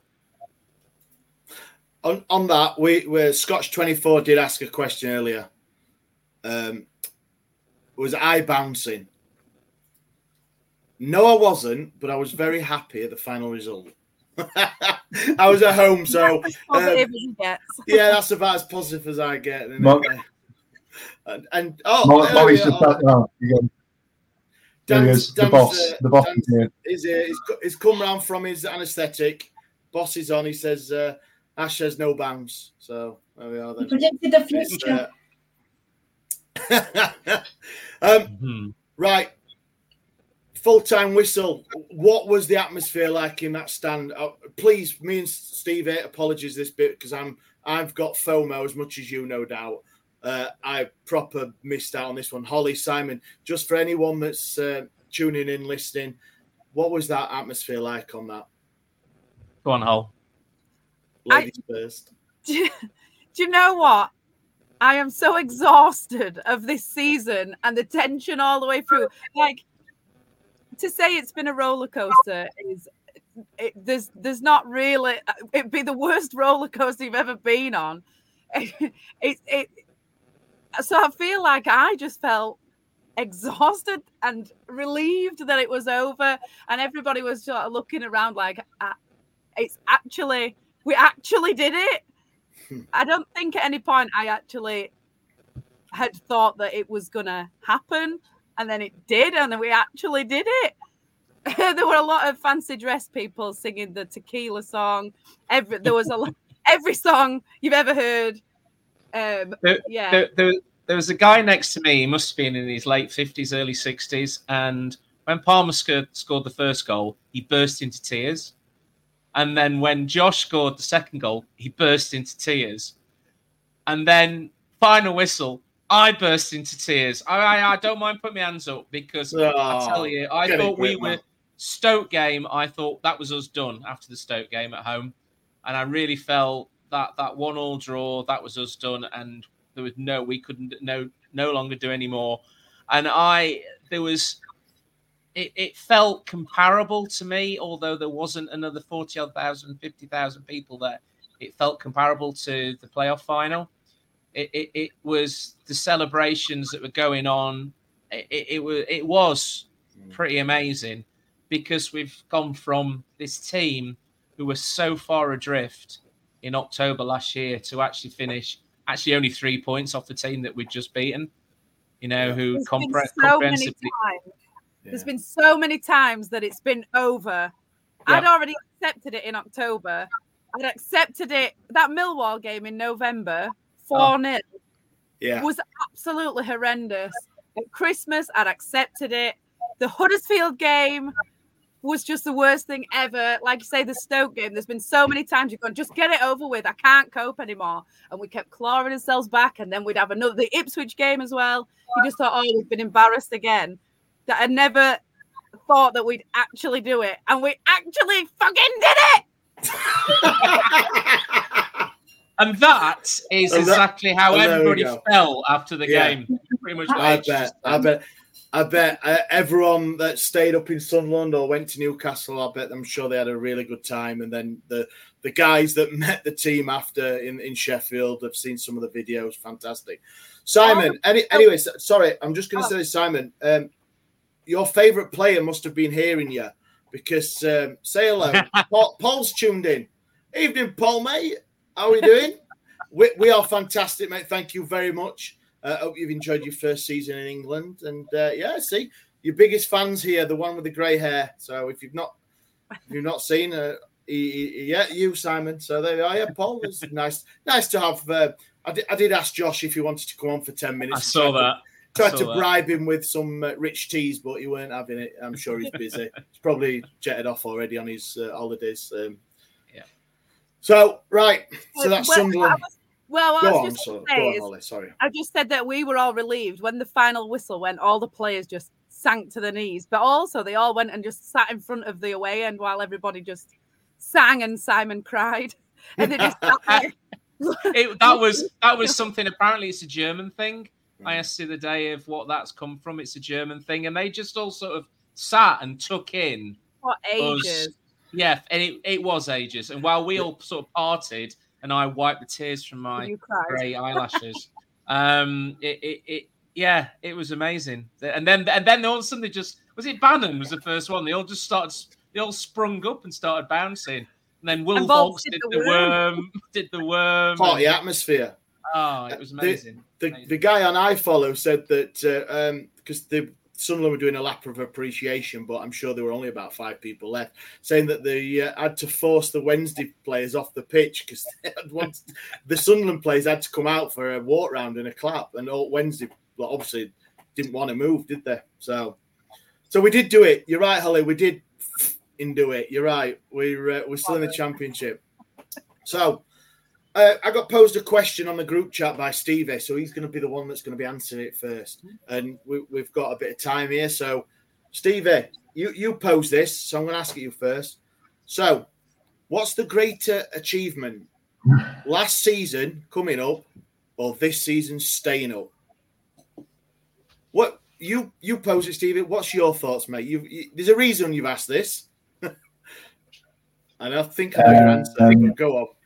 On, on that, we were Scotch twenty-four did ask a question earlier. Um, was I bouncing? No, I wasn't, but I was very happy at the final result. I was at home, so That's as positive um, as he gets. yeah, that's about as positive as I get. And, Mo- and, and oh, Mo- there Molly's we just are. back now. You go. There he is, the Dan's, boss. uh, The boss Dan's- is here. He's, uh, he's, co- he's come round from his anaesthetic. Boss is on. He says, uh, Ash has no bounce. So there we are then. He predicted the It's, future. uh, um, Mm-hmm. Right. Full-time whistle. What was the atmosphere like in that stand? Uh, please, me and Steve, eh, apologies this bit because I'm I've got FOMO as much as you, no doubt. Uh, I proper missed out on this one. Holly, Simon, just for anyone that's uh, tuning in, listening, what was that atmosphere like on that? Go on, Hol. Ladies first. Do you, do you know what? I am so exhausted of this season and the tension all the way through. Like, to say it's been a roller coaster is it, there's there's not really it'd be the worst roller coaster you've ever been on. It, it, it so I feel like I just felt exhausted and relieved that it was over, and everybody was sort of looking around like uh, it's actually we actually did it. I don't think at any point I actually had thought that it was gonna happen. And then it did, and then we actually did it. There were a lot of fancy dress people singing the tequila song. Every there was a lot, every song you've ever heard. Um, There, yeah, there, there, there was a guy next to me. He must have been in his late fifties, early sixties. And when Palmer scored, scored the first goal, he burst into tears. And then when Josh scored the second goal, he burst into tears. And then final whistle, I burst into tears. I, I, I don't mind putting my hands up because Oh, I tell you, I get it, thought we great, were man. Stoke game. I thought that was us done after the Stoke game at home, and I really felt that that one all draw, that was us done, and there was no, we couldn't no no longer do any more. And I, there was, it, it felt comparable to me, although there wasn't another forty odd thousand, fifty thousand people there. It felt comparable to the playoff final. It, it, it was the celebrations that were going on. It, it, it was it was pretty amazing, because we've gone from this team who were so far adrift in October last year to actually finish actually only three points off the team that we'd just beaten. You know, who There's compre- been so comprehensively. many times. Yeah. There's been so many times that it's been over. Yeah. I'd already accepted it in October. I'd accepted it. That Millwall game in November, four nil, oh. yeah. was absolutely horrendous. At Christmas, I'd accepted it. The Huddersfield game was just the worst thing ever. Like you say, the Stoke game, there's been so many times you've gone, just get it over with. I can't cope anymore. And we kept clawing ourselves back. And then we'd have another, the Ipswich game as well. You just thought, oh, we've been embarrassed again. That I never thought that we'd actually do it. And we actually fucking did it. And that is and that, exactly how everybody felt after the yeah. game. Pretty much. I bet. I bet. I bet uh, everyone that stayed up in Sunderland or went to Newcastle, I bet I'm sure they had a really good time. And then the the guys that met the team after in, in Sheffield, I've seen some of the videos. Fantastic. Simon, oh, any, anyway, sorry, I'm just going to oh. say, Simon, um, your favourite player must have been hearing you, because um, say hello. Paul, Paul's tuned in. Evening, Paul, mate. How are we doing? we, we are fantastic, mate. Thank you very much. I uh, hope you've enjoyed your first season in England. And uh, yeah, see, your biggest fans here, the one with the grey hair. So if you've not if you've not seen, uh, he, he, yeah, you, Simon. So there you are. Yeah, Paul, it's nice nice to have. Uh, I, did, I did ask Josh if he wanted to come on for ten minutes. I saw that. To, tried I saw to that. bribe him with some uh, rich teas, but he weren't having it. I'm sure he's busy. He's probably jetted off already on his uh, holidays. Um, yeah. So, right. So that's well, Sunderland. Well, what go I was on, just so, say go on, is, Holly, sorry. I just said that we were all relieved when the final whistle went. All the players just sank to their knees, but also they all went and just sat in front of the away end while everybody just sang and Simon cried. And they just sat there. it, that was that was something. Apparently, it's a German thing. I asked the other day of what that's come from. It's a German thing, and they just all sort of sat and took in for ages. Us. Yeah, and it, it was ages. And while we all sort of parted, and I wiped the tears from my grey eyelashes, um, it, it, it, yeah, it was amazing. And then, and then all of a sudden, they just was it Bannon was the first one. They all just started. They all sprung up and started bouncing. And then Will Volks did, did the worm. worm, did the worm. Party and, atmosphere. Oh, it was amazing. The, the, amazing. the guy on iFollow said that uh, um, because the Sunderland were doing a lap of appreciation, but I'm sure there were only about five people left, saying that they uh, had to force the Wednesday players off the pitch because the Sunderland players had to come out for a walk round and a clap, and all Wednesday well, obviously didn't want to move, did they? So, so we did do it. You're right, Holly. We did in do it. You're right. We're uh, we're still in the championship. So. Uh, I got posed a question on the group chat by Stevie, so he's going to be the one that's going to be answering it first. And we, we've got a bit of time here. So, Stevie, you, you posed this, so I'm going to ask you first. So, what's the greater achievement? Last season coming up or this season staying up? What you you pose it, Stevie. What's your thoughts, mate? You've, you, there's a reason you've asked this. And I think I know your answer. Um, Go on.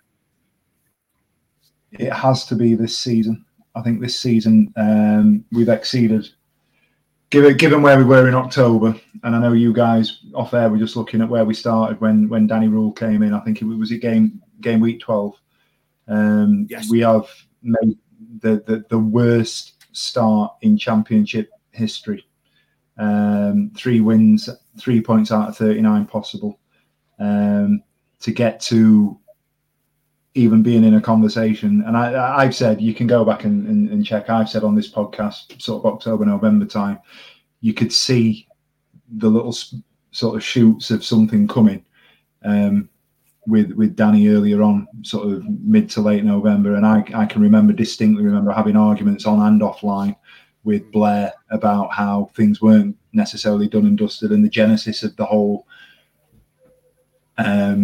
It has to be this season. I think this season um, we've exceeded. Given, given where we were in October, and I know you guys off air were just looking at where we started when when Danny Rule came in. I think it was it game game week twelve. Um, yes. We have made the, the the worst start in Championship history. Um, three wins, three points out of thirty-nine possible. Um, to get to even being in a conversation. And I, I've said, you can go back and, and, and check, I've said on this podcast, sort of October, November time, you could see the little sort of shoots of something coming um, with with Danny earlier on, sort of mid to late November. And I, I can remember, distinctly remember having arguments on and offline with Blair about how things weren't necessarily done and dusted, and the genesis of the whole um,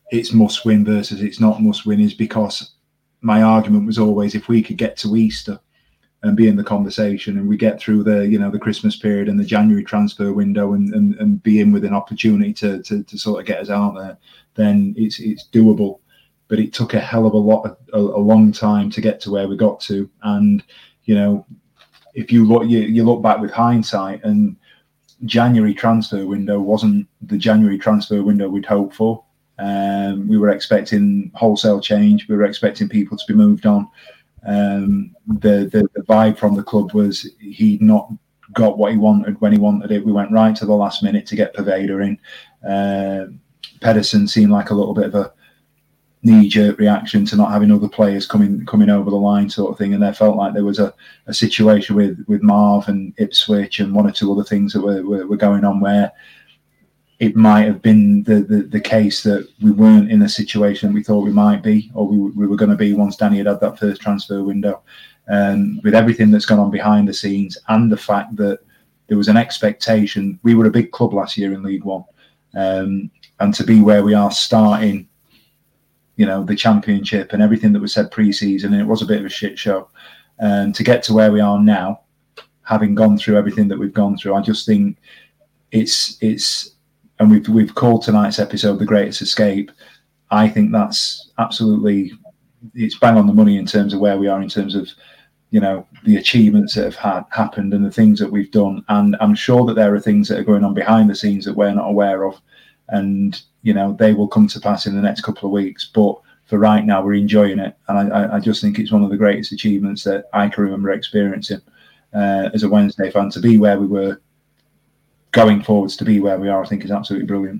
it's must win versus it's not must win is because my argument was always if we could get to Easter and be in the conversation and we get through the, you know, the Christmas period and the January transfer window and, and, and be in with an opportunity to, to, to sort of get us out there, then it's, it's doable. But it took a hell of a lot, of, a, a long time to get to where we got to. And, you know, if you look, you, you look back with hindsight, and January transfer window wasn't the January transfer window we'd hoped for. Um, we were expecting wholesale change. We were expecting people to be moved on. Um, the, the the vibe from the club was he'd not got what he wanted when he wanted it. We went right to the last minute to get Pervader in. Uh, Pedersen seemed like a little bit of a knee-jerk reaction to not having other players coming coming over the line, sort of thing. And there felt like there was a, a situation with with Marv and Ipswich and one or two other things that were were, were going on where it might have been the, the, the case that we weren't in a situation we thought we might be, or we, we were going to be once Danny had had that first transfer window. And with everything that's gone on behind the scenes and the fact that there was an expectation, we were a big club last year in League One. Um, and to be where we are starting, you know, the Championship and everything that was said pre-season, and it was a bit of a shit show. And to get to where we are now, having gone through everything that we've gone through, I just think it's it's... and we've we've called tonight's episode The Greatest Escape. I think that's absolutely, it's bang on the money in terms of where we are in terms of, you know, the achievements that have had happened and the things that we've done. And I'm sure that there are things that are going on behind the scenes that we're not aware of. And, you know, they will come to pass in the next couple of weeks. But for right now, we're enjoying it. And I, I just think it's one of the greatest achievements that I can remember experiencing uh, as a Wednesday fan. To be where we were going forwards, to be where we are, I think is absolutely brilliant.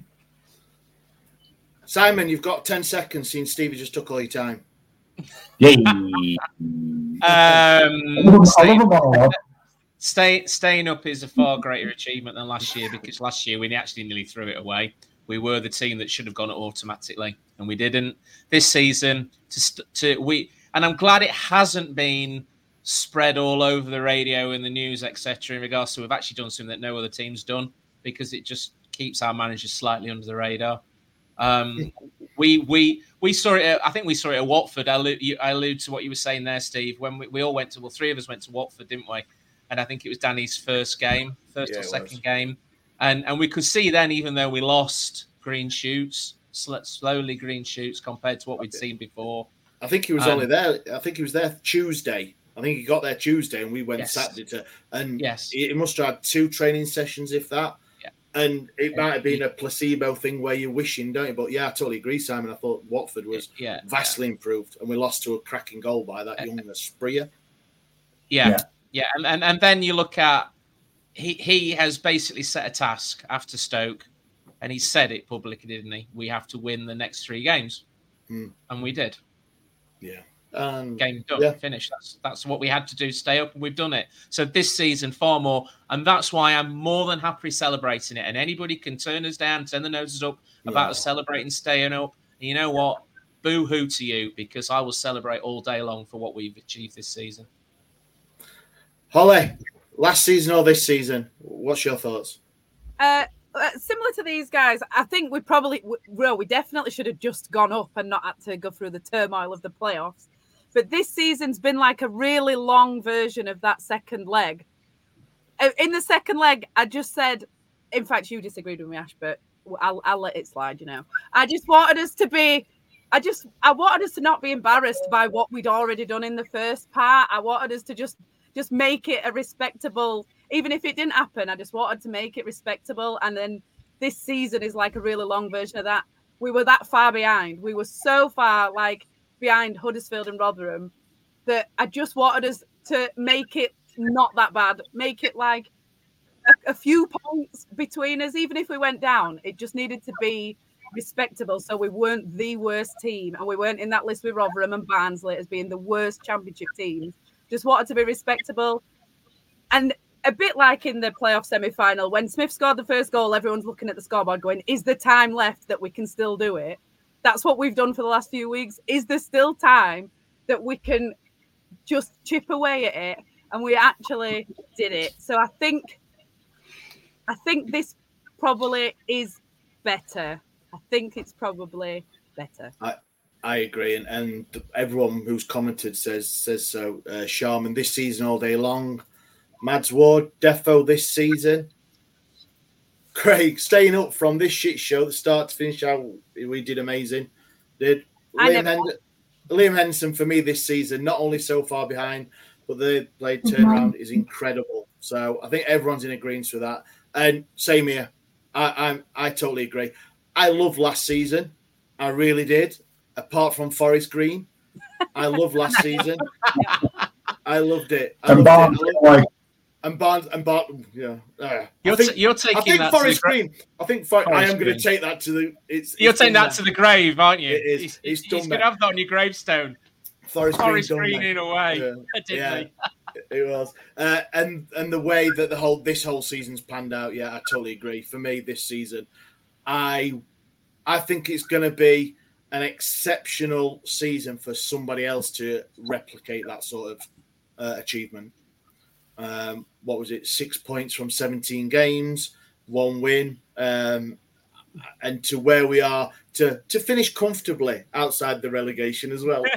Simon, you've got ten seconds since Stevie just took all your time. Yay. um, staying, stay, staying up is a far greater achievement than last year, because last year we actually nearly threw it away. We were the team that should have gone automatically, and we didn't. This season, to, to we, and I'm glad it hasn't been spread all over the radio and the news, et cetera, in regards to we've actually done something that no other team's done, because it just keeps our managers slightly under the radar. Um, we we we saw it. I think we saw it at Watford. I allude, you, I allude to what you were saying there, Steve. When we, we all went to, well, three of us went to Watford, didn't we? And I think it was Danny's first game, first yeah, or second was. game, and and we could see then, even though we lost, green shoots, slowly green shoots compared to what we'd seen before. I think he was um, only there. I think he was there Tuesday. I think he got there Tuesday and we went yes. Saturday to, and yes. he must have had two training sessions, if that. Yeah. And it yeah. might have been a placebo thing where you're wishing, don't you? But yeah, I totally agree, Simon. I thought Watford was yeah. vastly yeah. improved, and we lost to a cracking goal by that young Spreer. Yeah, yeah. yeah. And, and and then you look at, he, he has basically set a task after Stoke, and he said it publicly, didn't he? We have to win the next three games. Hmm. And we did. Yeah. Um, Game done, yeah. finished. That's that's what we had to do, stay up, and we've done it. So this season, far more, and that's why I'm more than happy celebrating it. And anybody can turn us down, turn the noses up about no. us celebrating, staying up. And you know what? Boo-hoo to you, because I will celebrate all day long for what we've achieved this season. Holly, last season or this season, what's your thoughts? Uh, similar to these guys, I think we probably, well, we definitely should have just gone up and not had to go through the turmoil of the playoffs. But this season's been like a really long version of that second leg. In the second leg, I just said, in fact, you disagreed with me, Ash, but I'll, I'll let it slide, you know. I just wanted us to be, I just, I wanted us to not be embarrassed by what we'd already done in the first part. I wanted us to just, just make it a respectable, even if it didn't happen, I just wanted to make it respectable. And then this season is like a really long version of that. We were that far behind. We were so far, like, behind Huddersfield and Rotherham that I just wanted us to make it not that bad, make it like a, a few points between us, even if we went down. It just needed to be respectable, so we weren't the worst team, and we weren't in that list with Rotherham and Barnsley as being the worst Championship teams. Just wanted to be respectable. And a bit like in the playoff semi-final, when Smith scored the first goal, everyone's looking at the scoreboard going, is there time left that we can still do it? That's what we've done for the last few weeks. Is there still time that we can just chip away at it? And we actually did it. So I think, I think this probably is better. I think it's probably better. I I agree, and, and everyone who's commented says says so. Uh, Sharman this season all day long. Mads Ward, Defo this season. Craig staying up from this shit show, the start to finish. Out, we did amazing. Did Liam, Hend- Liam Henderson for me this season? Not only so far behind, but the played turnaround is incredible. So I think everyone's in agreement with that. And same here. I I'm, I totally agree. I loved last season. I really did. Apart from Forest Green, I loved last season. I loved it. I and loved Barnes, it. I loved it. And Barnes and Barnes, yeah. Uh, you're, I think, t- you're taking I think that Forest to the Green. I think For- I am going to take that to the. It's. You're it's taking that to the grave, aren't you? It is. It's, it's it's done. Going to have that on your gravestone. Forest, Forest Green, Green in a way, yeah, yeah. It was, uh, and and the way that the whole this whole season's panned out, yeah, I totally agree. For me, this season, I, I think it's going to be an exceptional season for somebody else to replicate that sort of uh, achievement. Um, what was it? Six points from seventeen games, one win, um, and to where we are to to finish comfortably outside the relegation as well.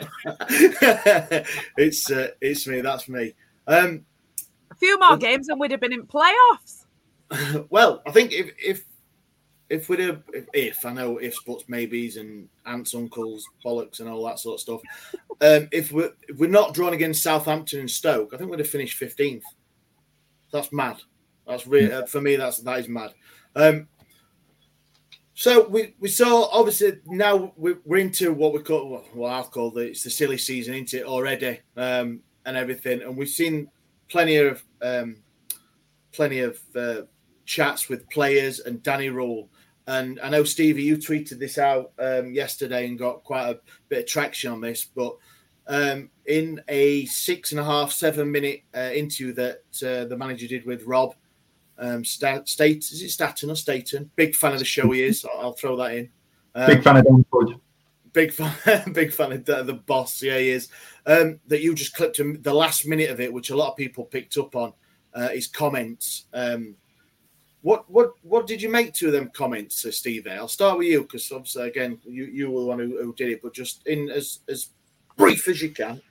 it's uh, it's me. That's me. Um, a few more games and we'd have been in playoffs. Well, I think if if if we'd have if, if I know ifs, buts, maybes, and aunts, uncles, bollocks, and all that sort of stuff. Um, if we're if we're not drawn against Southampton and Stoke, I think we'd have finished fifteenth. That's mad. That's really uh, for me. That's that is mad. Um, so we, we saw obviously now we're, we're into what we call what I've called it, it's the silly season, into it already, um, and everything. And we've seen plenty of um, plenty of uh, chats with players and Danny Rule. And I know Stevie, you tweeted this out um, yesterday and got quite a bit of traction on this, but. Um, in a six and a half, seven minute uh, interview that uh, the manager did with Rob um, Stat- State, is it Staten or Staten? Big fan of the show he is. I'll throw that in. Um, big fan of Dan Fudge. Big fan, big fan of the, the boss. Yeah, he is. Um, that you just clipped him, the last minute of it, which a lot of people picked up on uh, his comments. Um, what what what did you make to them comments, uh, Steve? I'll start with you because obviously, again, you, you were the one who, who did it, but just in as as brief as you can.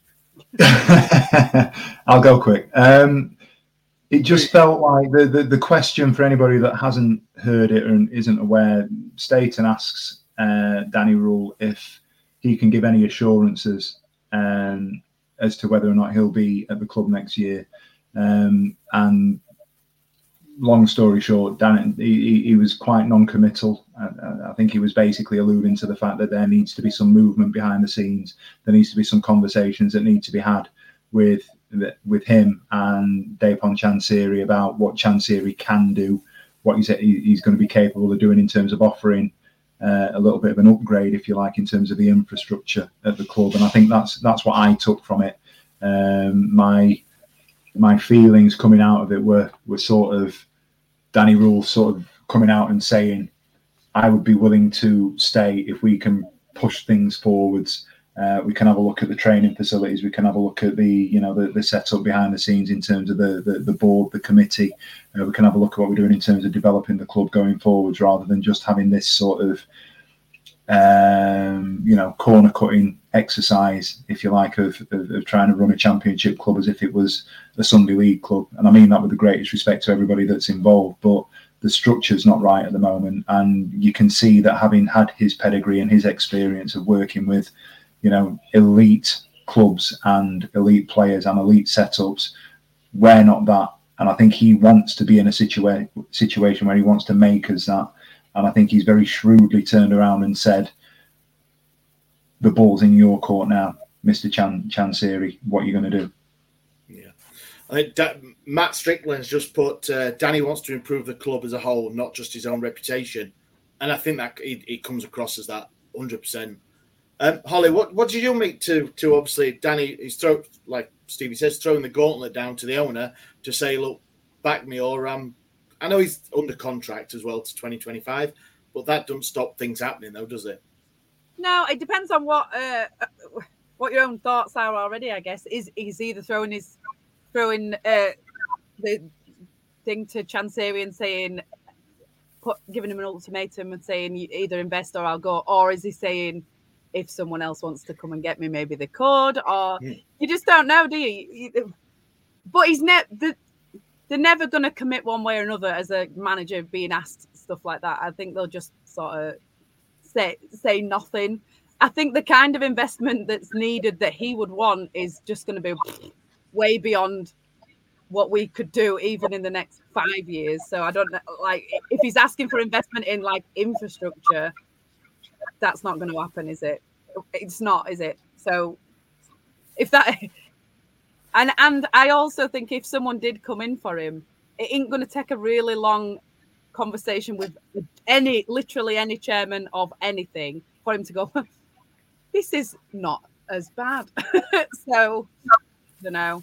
I'll go quick. Um, it just felt like the, the, the question for anybody that hasn't heard it and isn't aware, Staten asks uh, Danny Rule if he can give any assurances um, as to whether or not he'll be at the club next year. Um, and long story short, Dan, he, he was quite non-committal. I, I think he was basically alluding to the fact that there needs to be some movement behind the scenes. There needs to be some conversations that need to be had with with him and Dejphon Chansiri about what Chansiri can do, what he's he's going to be capable of doing in terms of offering uh, a little bit of an upgrade, if you like, in terms of the infrastructure at the club. And I think that's that's what I took from it. Um, my my feelings coming out of it were were sort of Danny Rule sort of coming out and saying, I would be willing to stay if we can push things forwards. Uh, we can have a look at the training facilities. We can have a look at the, you know, the, the setup behind the scenes in terms of the the, the board, the committee. Uh, we can have a look at what we're doing in terms of developing the club going forwards, rather than just having this sort of, um, you know, corner cutting exercise, if you like, of, of, of trying to run a championship club as if it was a Sunday League club. And I mean that with the greatest respect to everybody that's involved, but the structure's not right at the moment. And you can see that, having had his pedigree and his experience of working with, you know, elite clubs and elite players and elite setups, we're not that. And I think he wants to be in a situa- situation where he wants to make us that. And I think he's very shrewdly turned around and said, the ball's in your court now, Mister Chan Chansiri. What are you going to do? Yeah, I think da- Matt Strickland's just put uh, Danny wants to improve the club as a whole, not just his own reputation, and I think that it, it comes across as that one hundred percent. Um, Holly, what what did you make to to obviously Danny? He's thrown, like Stevie says, throwing the gauntlet down to the owner to say, look, back me, or um, I know he's under contract as well to twenty twenty-five, but that doesn't stop things happening, though, does it? No, it depends on what uh, what your own thoughts are already. I guess is he's either throwing his throwing uh, the thing to Chansiri and saying, put giving him an ultimatum and saying you either invest or I'll go, or is he saying if someone else wants to come and get me, maybe they could, or mm. you just don't know, do you? you but he's never. The, They're never going to commit one way or another as a manager being asked stuff like that. I think they'll just sort of say say nothing. I think the kind of investment that's needed that he would want is just going to be way beyond what we could do even in the next five years. So I don't know, like, if he's asking for investment in like infrastructure, that's not going to happen, is it? It's not, is it? So if that... And and I also think if someone did come in for him, it ain't going to take a really long conversation with any, literally any chairman of anything for him to go, this is not as bad. So, I don't know.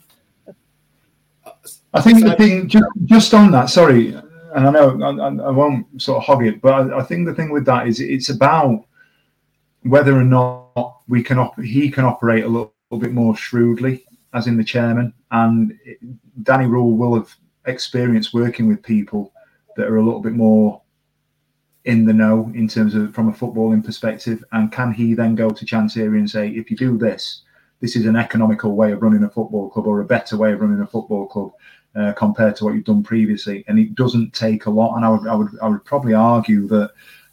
I think the thing, just, just on that, sorry, and I know I, I won't sort of hog it, but I, I think the thing with that is it's about whether or not we can op- he can operate a little, little bit more shrewdly, as in the chairman, and Danny Rule will have experience working with people that are a little bit more in the know in terms of from a footballing perspective. And can he then go to Chancery and say, if you do this, this is an economical way of running a football club or a better way of running a football club uh, compared to what you've done previously? And it doesn't take a lot. And I would, I would, I would probably argue that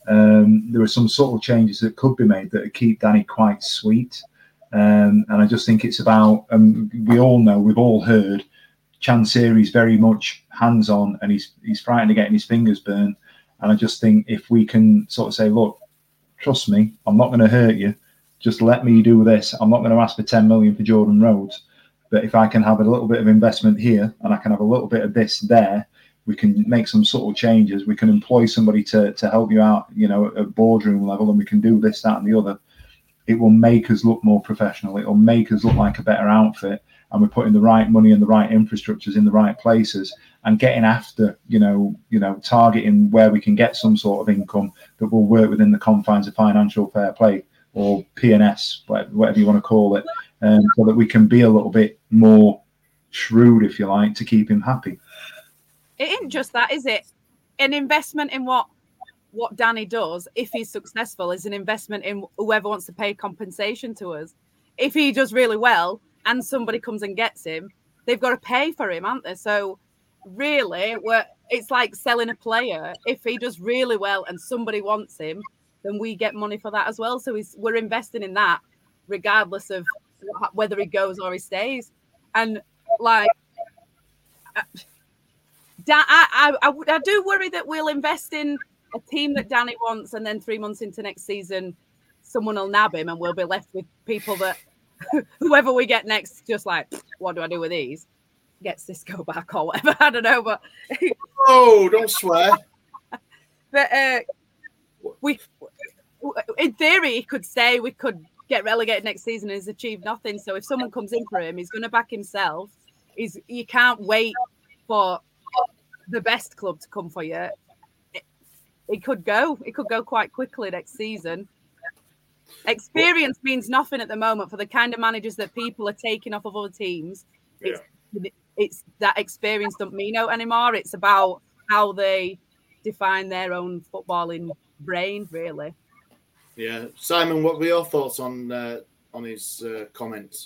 um, there are some subtle changes that could be made that would keep Danny quite sweet. Um, and I just think it's about, um, we all know, we've all heard, Chancery's very much hands-on and he's he's frightened of getting his fingers burned. And I just think if we can sort of say, look, trust me, I'm not going to hurt you. Just let me do this. I'm not going to ask for ten million for Jordan Rhodes. But if I can have a little bit of investment here and I can have a little bit of this there, we can make some subtle changes. We can employ somebody to, to help you out, you know, at boardroom level, and we can do this, that and the other. It will make us look more professional. It will make us look like a better outfit. And we're putting the right money and the right infrastructures in the right places and getting after, you know, you know, targeting where we can get some sort of income that will work within the confines of financial fair play or P and S, whatever you want to call it, um, so that we can be a little bit more shrewd, if you like, to keep him happy. It isn't just that, is it? An investment in what what Danny does, if he's successful, is an investment in whoever wants to pay compensation to us. If he does really well and somebody comes and gets him, they've got to pay for him, aren't they? So really, we're, it's like selling a player. If he does really well and somebody wants him, then we get money for that as well. So he's, we're investing in that regardless of whether he goes or he stays. And like, I, I, I, I do worry that we'll invest in a team that Danny wants, and then three months into next season, someone will nab him and we'll be left with people that whoever we get next, just like, what do I do with these? Get Cisco back or whatever. I don't know, but oh, don't swear. But uh, we, in theory, he could say we could get relegated next season and he's achieved nothing. So if someone comes in for him, he's going to back himself. He's you can't wait for the best club to come for you. It, it could go. It could go quite quickly next season. Experience means nothing at the moment for the kind of managers that people are taking off of other teams. It's, yeah. it's that experience don't mean out anymore. It's about how they define their own footballing brain, really. Yeah, Simon, what were your thoughts on uh, on his uh, comments?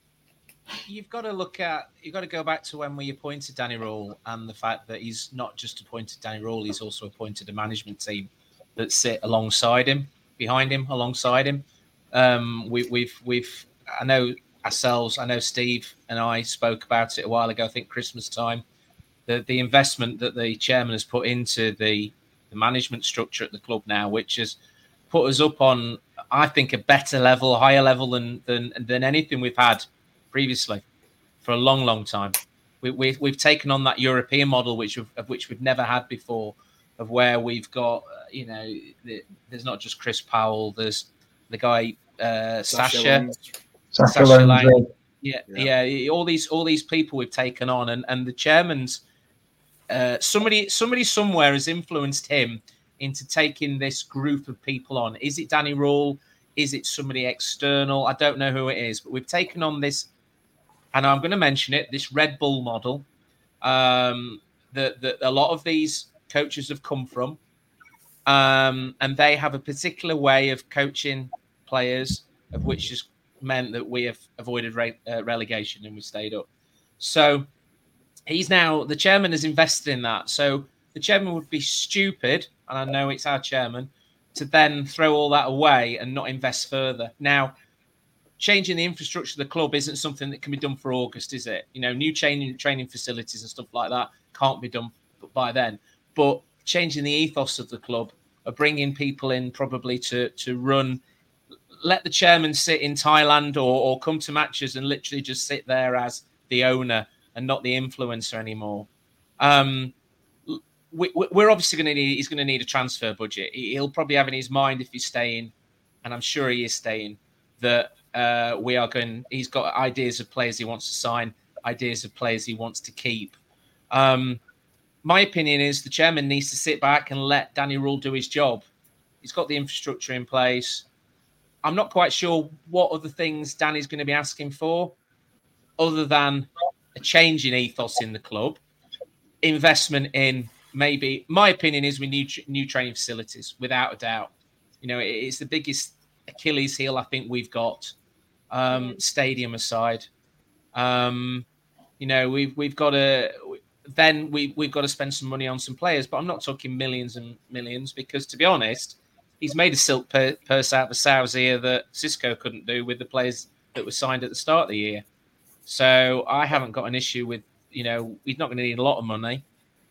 You've got to look at, you've got to go back to when we appointed Danny Rule and the fact that he's not just appointed Danny Rule, he's also appointed a management team that sit alongside him, behind him, alongside him. Um, we, we've, we've, I know ourselves, I know Steve and I spoke about it a while ago, I think Christmas time, the, the investment that the chairman has put into the, the management structure at the club now, which has put us up on, I think, a better level, higher level than than, than anything we've had previously for a long, long time. We, we, we've taken on that European model, which of, of which we've never had before, of where we've got, uh, you know, the, there's not just Chris Powell, there's the guy uh, Sasha, Sasha, Sasha Lane. Yeah, yeah, yeah, all these all these people we've taken on, and and the chairman's uh, somebody somebody somewhere has influenced him into taking this group of people on. Is it Danny Rule? Is it somebody external? I don't know who it is, but we've taken on this, and I'm going to mention it, this Red Bull model um, that, that a lot of these coaches have come from. Um, and they have a particular way of coaching players, of which has meant that we have avoided re- uh, relegation and we stayed up. So he's now, the chairman has invested in that. So the chairman would be stupid, and I know it's our chairman, to then throw all that away and not invest further. Now, changing the infrastructure of the club isn't something that can be done for August, is it? You know, new training training facilities and stuff like that can't be done by then. But changing the ethos of the club, or bringing people in probably to to run, let the chairman sit in Thailand or, or come to matches and literally just sit there as the owner and not the influencer anymore. Um, we, we're obviously going to need, he's going to need a transfer budget. He'll probably have in his mind, if he's staying, and I'm sure he is staying, that uh, we are going, he's got ideas of players he wants to sign, ideas of players he wants to keep. Um, my opinion is the chairman needs to sit back and let Danny Rule do his job. He's got the infrastructure in place. I'm not quite sure what other things Danny's going to be asking for, other than a change in ethos in the club, investment in maybe, my opinion is we need new training facilities, without a doubt. You know, it's the biggest Achilles heel I think we've got, um, stadium aside. Um, you know, we've we've got to, then we, we've got to spend some money on some players, but I'm not talking millions and millions, because to be honest, he's made a silk purse out of the sows here that Cisco couldn't do with the players that were signed at the start of the year. So I haven't got an issue with, you know, he's not going to need a lot of money.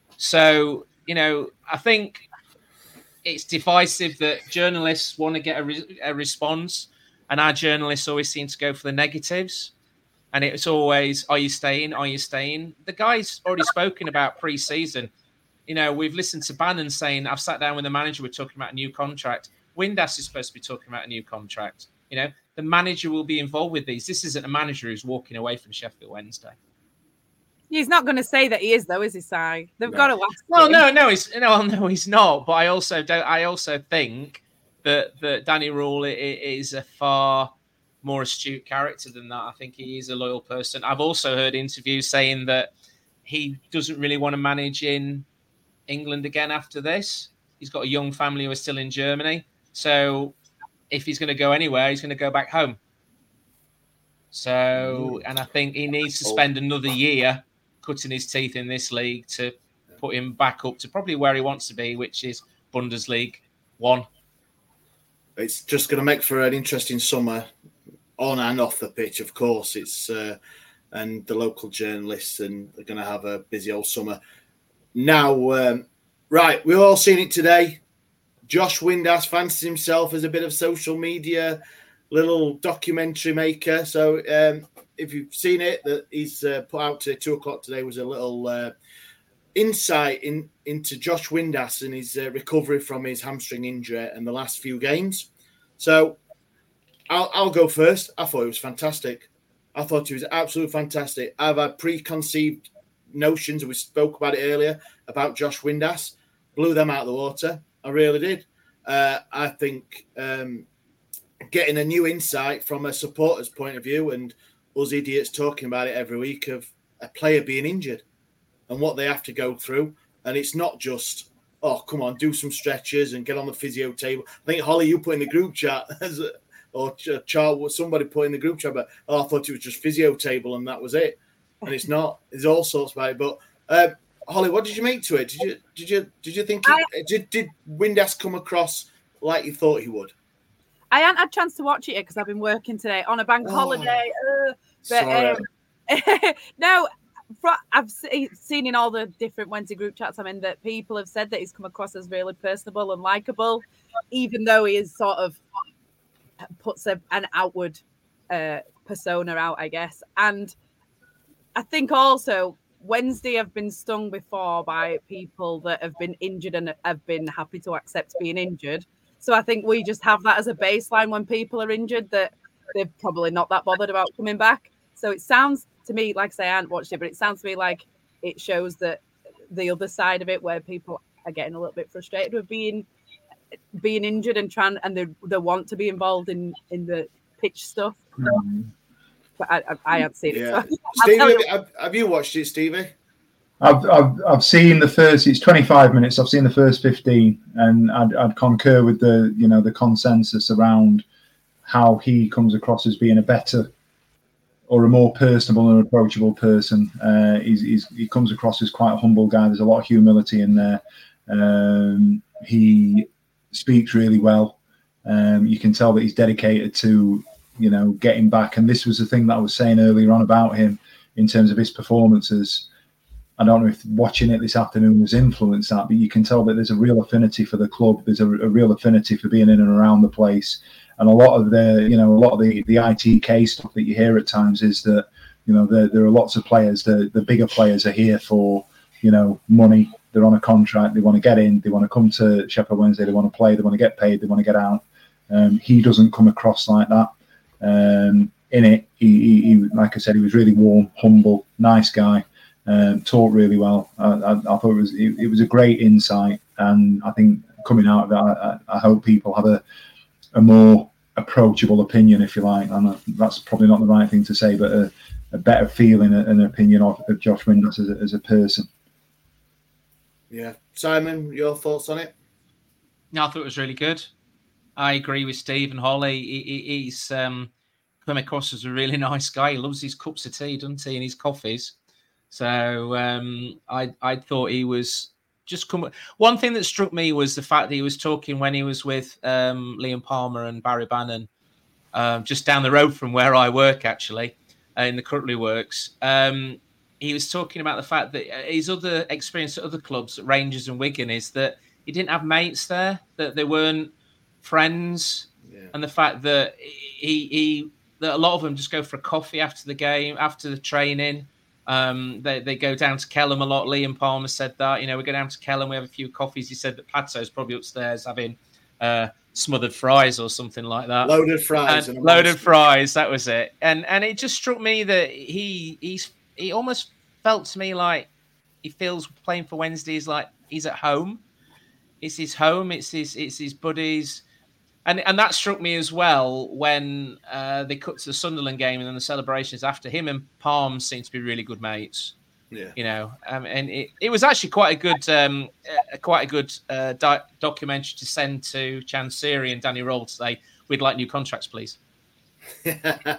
So, you know, I think it's divisive that journalists want to get a, re- a response, and our journalists always seem to go for the negatives. And it's always, are you staying? Are you staying? The guy's already spoken about pre-season. You know, we've listened to Bannon saying, I've sat down with the manager, we're talking about a new contract. Windass is supposed to be talking about a new contract. You know, the manager will be involved with these. This isn't a manager who's walking away from Sheffield Wednesday. He's not going to say that he is, though, is he, Si? They've no. got to ask Well, him. no, no, he's no, no, he's not. But I also don't. I also think that that Danny Rule is a far more astute character than that. I think he is a loyal person. I've also heard interviews saying that he doesn't really want to manage in England again after this. He's got a young family who are still in Germany. So if he's going to go anywhere, he's going to go back home. So, and I think he needs to spend another year cutting his teeth in this league to put him back up to probably where he wants to be, which is Bundesliga one. It's just going to make for an interesting summer on and off the pitch, of course. It's uh, and the local journalists and they're going to have a busy old summer. Now, um, right, we've all seen it today. Josh Windass fancies himself as a bit of social media, little documentary maker. So um, if you've seen it, that he's uh, put out to two o'clock today was a little uh, insight in, into Josh Windass and his uh, recovery from his hamstring injury and the last few games. So I'll, I'll go first. I thought it was fantastic. I thought he was absolutely fantastic. I've had preconceived notions, and we spoke about it earlier, about Josh Windass. Blew them out of the water. I really did. Uh, I think um, getting a new insight from a supporter's point of view, and us idiots talking about it every week, of a player being injured and what they have to go through. And it's not just, oh, come on, do some stretches and get on the physio table. I think, Holly, you put in the group chat, or Charles, somebody put in the group chat, but oh, I thought it was just physio table and that was it. And it's not. There's all sorts about it. But uh, Holly, what did you make to it? Did you did you did you think I, it, did did Windass come across like you thought he would? I hadn't had a chance to watch it because I've been working today on a bank oh, holiday. Uh, but um, no, I've seen in all the different Wednesday group chats I'm in that people have said that he's come across as really personable and likable, even though he is sort of puts a, an outward uh, persona out, I guess. And I think also Wednesday have been stung before by people that have been injured and have been happy to accept being injured. So I think we just have that as a baseline when people are injured, that they're probably not that bothered about coming back. So it sounds to me, like I say, I haven't watched it, but it sounds to me like it shows that the other side of it, where people are getting a little bit frustrated with being being injured and trying, and they they want to be involved in, in the pitch stuff. Mm-hmm. But I, I, I haven't seen yeah. it. So Stevie, have, have you watched it, Stevie? I've, I've I've seen the first. It's twenty-five minutes. I've seen the first fifteen, and I'd, I'd concur with the you know the consensus around how he comes across as being a better or a more personable and approachable person. Uh, he's, he's he comes across as quite a humble guy. There's a lot of humility in there. Um, he speaks really well. Um, you can tell that he's dedicated to you know getting back. And this was the thing that I was saying earlier on about him in terms of his performances. I don't know if watching it this afternoon has influenced that, but you can tell that there's a real affinity for the club. There's a, a real affinity for being in and around the place. And a lot of the, you know, a lot of the, the I T K stuff that you hear at times is that, you know, there, there are lots of players, the, the bigger players are here for, you know, money. They're on a contract. They want to get in. They want to come to Sheffield Wednesday. They want to play. They want to get paid. They want to get out. Um, he doesn't come across like that. Um, in it, he, he, he, like I said, he was really warm, humble, nice guy. Um, taught really well. I, I, I thought it was it, it was a great insight, and I think coming out of that, I, I hope people have a a more approachable opinion, if you like. And that's probably not the right thing to say, but a, a better feeling and an opinion of, of Josh Windass as a, as a person. Yeah, Simon, your thoughts on it? No, I thought it was really good. I agree with Steve and Holly. He, he, he's um, come across as a really nice guy. He loves his cups of tea, doesn't he, and his coffees. So um, I I thought he was just come. One thing that struck me was the fact that he was talking when he was with um, Liam Palmer and Barry Bannon, um, just down the road from where I work, actually, uh, in the Cutlery Works. Um, he was talking about the fact that his other experience at other clubs, at Rangers and Wigan, is that he didn't have mates there, that they weren't friends, yeah. And the fact that he he that a lot of them just go for a coffee after the game, after the training. Um, they, they go down to Kelham a lot. Liam Palmer said that, you know, we go down to Kelham, we have a few coffees. He said that Padso's probably upstairs having uh, smothered fries or something like that. Loaded fries. And and loaded fries, that was it. And and it just struck me that he he's he almost felt to me like he feels playing for Wednesday is like he's at home. It's his home, it's his it's his buddies. And and that struck me as well when uh, they cut to the Sunderland game and then the celebrations after. Him and Palm seemed to be really good mates. Yeah, you know, um, and it, it was actually quite a good, um, uh, quite a good uh, di- documentary to send to Chansiri and Danny Roll to say we'd like new contracts, please. I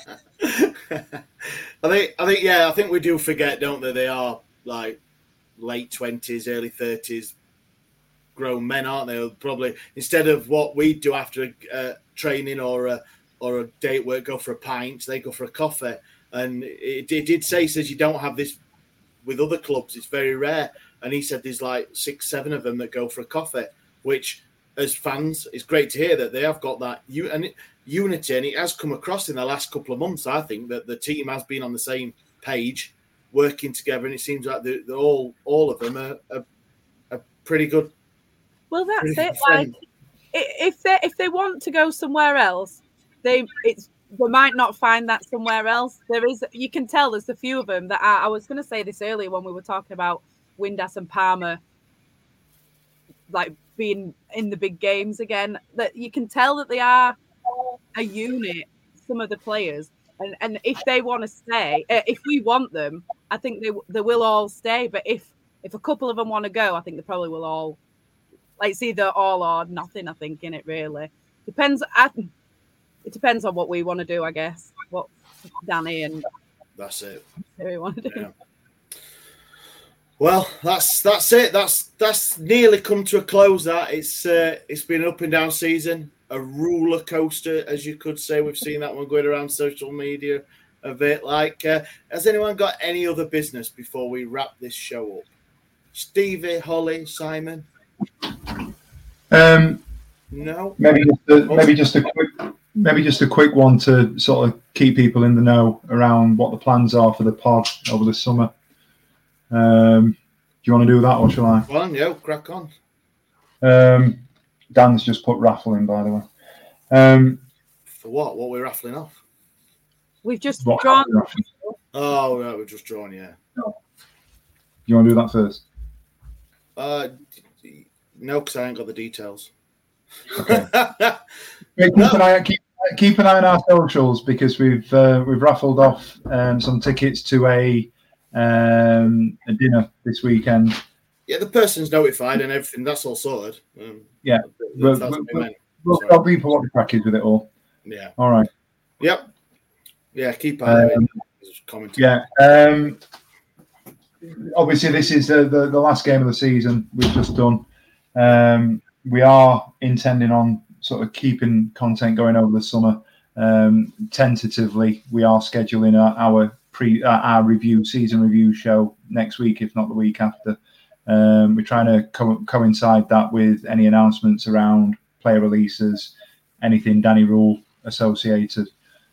think, I think, yeah, I think we do forget, don't they? They are like late twenties, early thirties. Grown men, aren't they? Probably instead of what we do after uh, training or a or a day at work, go for a pint. They go for a coffee. And it, it did say, he says you don't have this with other clubs. It's very rare. And he said there's like six, seven of them that go for a coffee. Which, as fans, it's great to hear that they have got that u- and it, unity. And it has come across in the last couple of months. I think that the team has been on the same page, working together. And it seems like they're, they're all all of them are, are, are pretty good. Well, that's it. Like, if they if they want to go somewhere else, they it's they might not find that somewhere else. There is, you can tell there's a few of them that are, I was going to say this earlier when we were talking about Windass and Palmer, like being in the big games again. That you can tell that they are a unit. Some of the players, and and if they want to stay, if we want them, I think they they will all stay. But if if a couple of them want to go, I think they probably will all. Like, it's either all or nothing, I think, in it, really. Depends. I, it depends on what we want to do, I guess. What Danny and that's it. We want to do. Yeah. Well, that's that's it. That's that's nearly come to a close. That it's uh, it's been an up and down season, a roller coaster, as you could say. We've seen that one going around social media a bit. Like, uh, has anyone got any other business before we wrap this show up? Stevie, Holly, Simon. Um, no. Maybe just a, maybe just a quick maybe just a quick one to sort of keep people in the know around what the plans are for the pod over the summer. Um, do you want to do that, or shall I? Go on, yeah, crack on. Um, Dan's just put raffle in, by the way. Um, for what? What we're raffling off? We've just drawn. Oh, right, we've just drawn, yeah. You want to do that first? Uh. No, because I ain't got the details. Okay. yeah, keep, an eye, keep, keep an eye on our socials because we've uh, we've raffled off um, some tickets to a um, a dinner this weekend. Yeah, the person's notified and everything. That's all sorted. Um, yeah, that's, we'll, that's we'll, we'll tell people what the crack is with it all. Yeah. All right. Yep. Yeah, keep on. Um, yeah. Um, obviously, this is the, the, the last game of the season we've just done. Um, we are intending on sort of keeping content going over the summer. Um, tentatively, we are scheduling our, our pre uh, our review season review show next week, if not the week after. Um, we're trying to co- coincide that with any announcements around player releases, anything Danny Rule associated,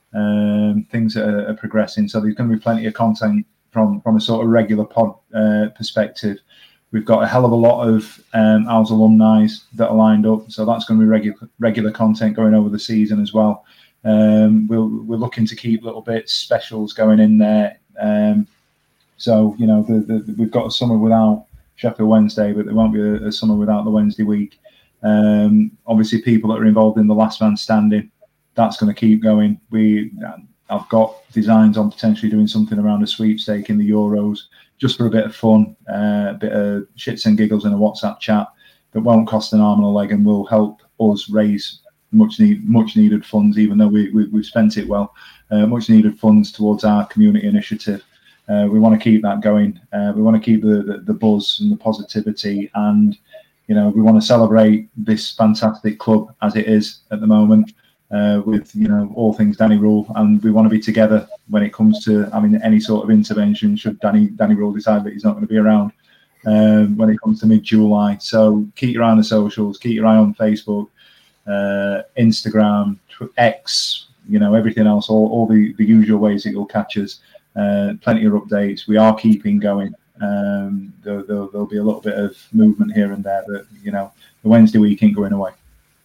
um, things that are, are progressing. So there's going to be plenty of content from from a sort of regular pod uh, perspective. We've got a hell of a lot of um, Owls alumni that are lined up, so that's going to be regular regular content going over the season as well. Um, we'll, we're looking to keep little bits, specials going in there. Um, so, you know, the, the, we've got a summer without Sheffield Wednesday, but there won't be a, a summer without the Wednesday week. Um, obviously, people that are involved in the last man standing, that's going to keep going. We, I've got designs on potentially doing something around a sweepstake in the Euros, just for a bit of fun, uh, a bit of shits and giggles in a WhatsApp chat that won't cost an arm and a leg and will help us raise much need, much needed funds, even though we, we, we've spent it well, uh, much needed funds towards our community initiative. Uh, we want to keep that going. Uh, we want to keep the, the, the buzz and the positivity, and, you know, we want to celebrate this fantastic club as it is at the moment, uh, with, you know, all things Danny Rule, and we want to be together when it comes to, I mean, any sort of intervention should Danny Danny Rule decide that he's not going to be around um, when it comes to mid-July. So keep your eye on the socials, keep your eye on Facebook, uh, Instagram, X, you know, everything else, all, all the, the usual ways that you'll catch us. Uh, plenty of updates. We are keeping going. Um, there, there, there'll be a little bit of movement here and there, but, you know, the Wednesday week ain't going away.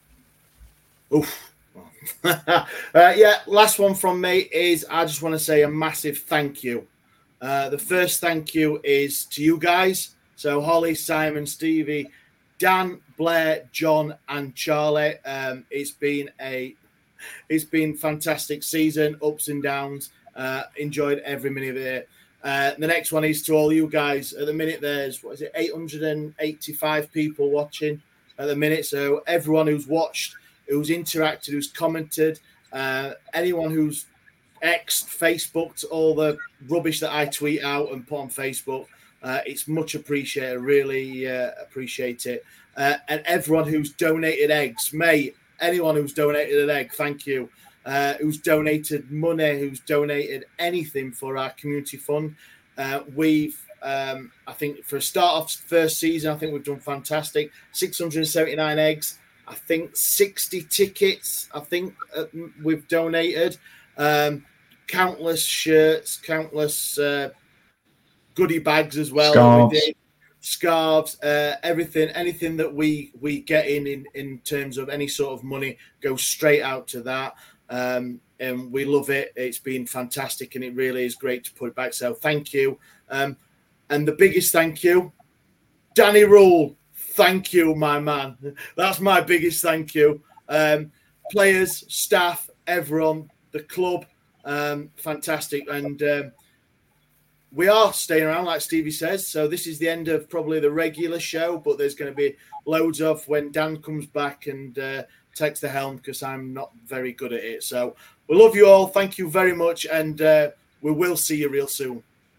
Oof. uh, yeah, last one from me is I just want to say a massive thank you. Uh, the first thank you is to you guys. So Holly, Simon, Stevie, Dan, Blair, John, and Charlie. Um, it's been a it's been fantastic season, ups and downs. Uh, enjoyed every minute of it. Uh, the next one is to all you guys. At the minute, there's what is it, eight hundred eighty-five people watching at the minute. So everyone who's watched, who's interacted, who's commented, uh, anyone who's X'd, Facebooked all the rubbish that I tweet out and put on Facebook, uh, it's much appreciated. Really uh, appreciate it. Uh, and everyone who's donated eggs, mate, anyone who's donated an egg, thank you. Uh, who's donated money, who's donated anything for our community fund. Uh, we've, um, I think, for a start off first season, I think we've done fantastic. six hundred seventy-nine eggs. I think sixty tickets, I think uh, we've donated. Um, countless shirts, countless uh, goodie bags as well. Scarves, we did. Scarves, uh, everything, anything that we we get in, in in terms of any sort of money goes straight out to that. Um, and we love it. It's been fantastic, and it really is great to put it back. So thank you. Um, and the biggest thank you, Danny Rule. Thank you, my man. That's my biggest thank you. Um, players, staff, everyone, the club, um, fantastic. And um, we are staying around, like Stevie says. So this is the end of probably the regular show, but there's going to be loads of when Dan comes back and uh, takes the helm, because I'm not very good at it. So we love you all. Thank you very much. And uh, we will see you real soon.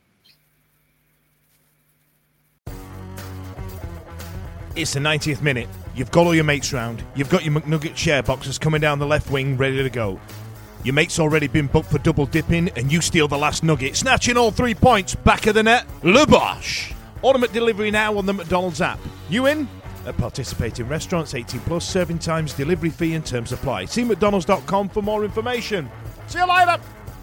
It's the ninetieth minute. You've got all your mates round. You've got your McNugget share boxes coming down the left wing ready to go. Your mate's already been booked for double dipping, and you steal the last nugget, snatching all three points back of the net. Le Bosch. Order delivery now on the McDonald's app. You in? At participating restaurants, eighteen plus, serving times, delivery fee and terms apply. See mcdonalds dot com for more information. See you later.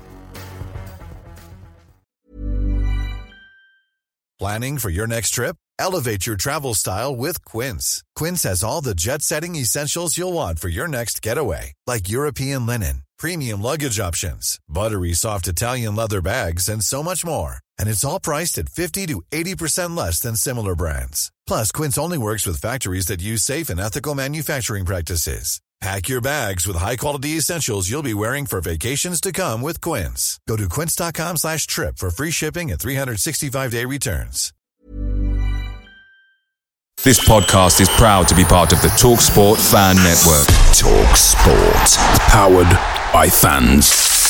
Planning for your next trip? Elevate your travel style with Quince. Quince has all the jet-setting essentials you'll want for your next getaway, like European linen, premium luggage options, buttery soft Italian leather bags, and so much more. And it's all priced at fifty to eighty percent less than similar brands. Plus, Quince only works with factories that use safe and ethical manufacturing practices. Pack your bags with high-quality essentials you'll be wearing for vacations to come with Quince. Go to quince dot com slash trip for free shipping and three sixty-five day returns. This podcast is proud to be part of the TalkSport Fan Network. TalkSport. Powered by fans.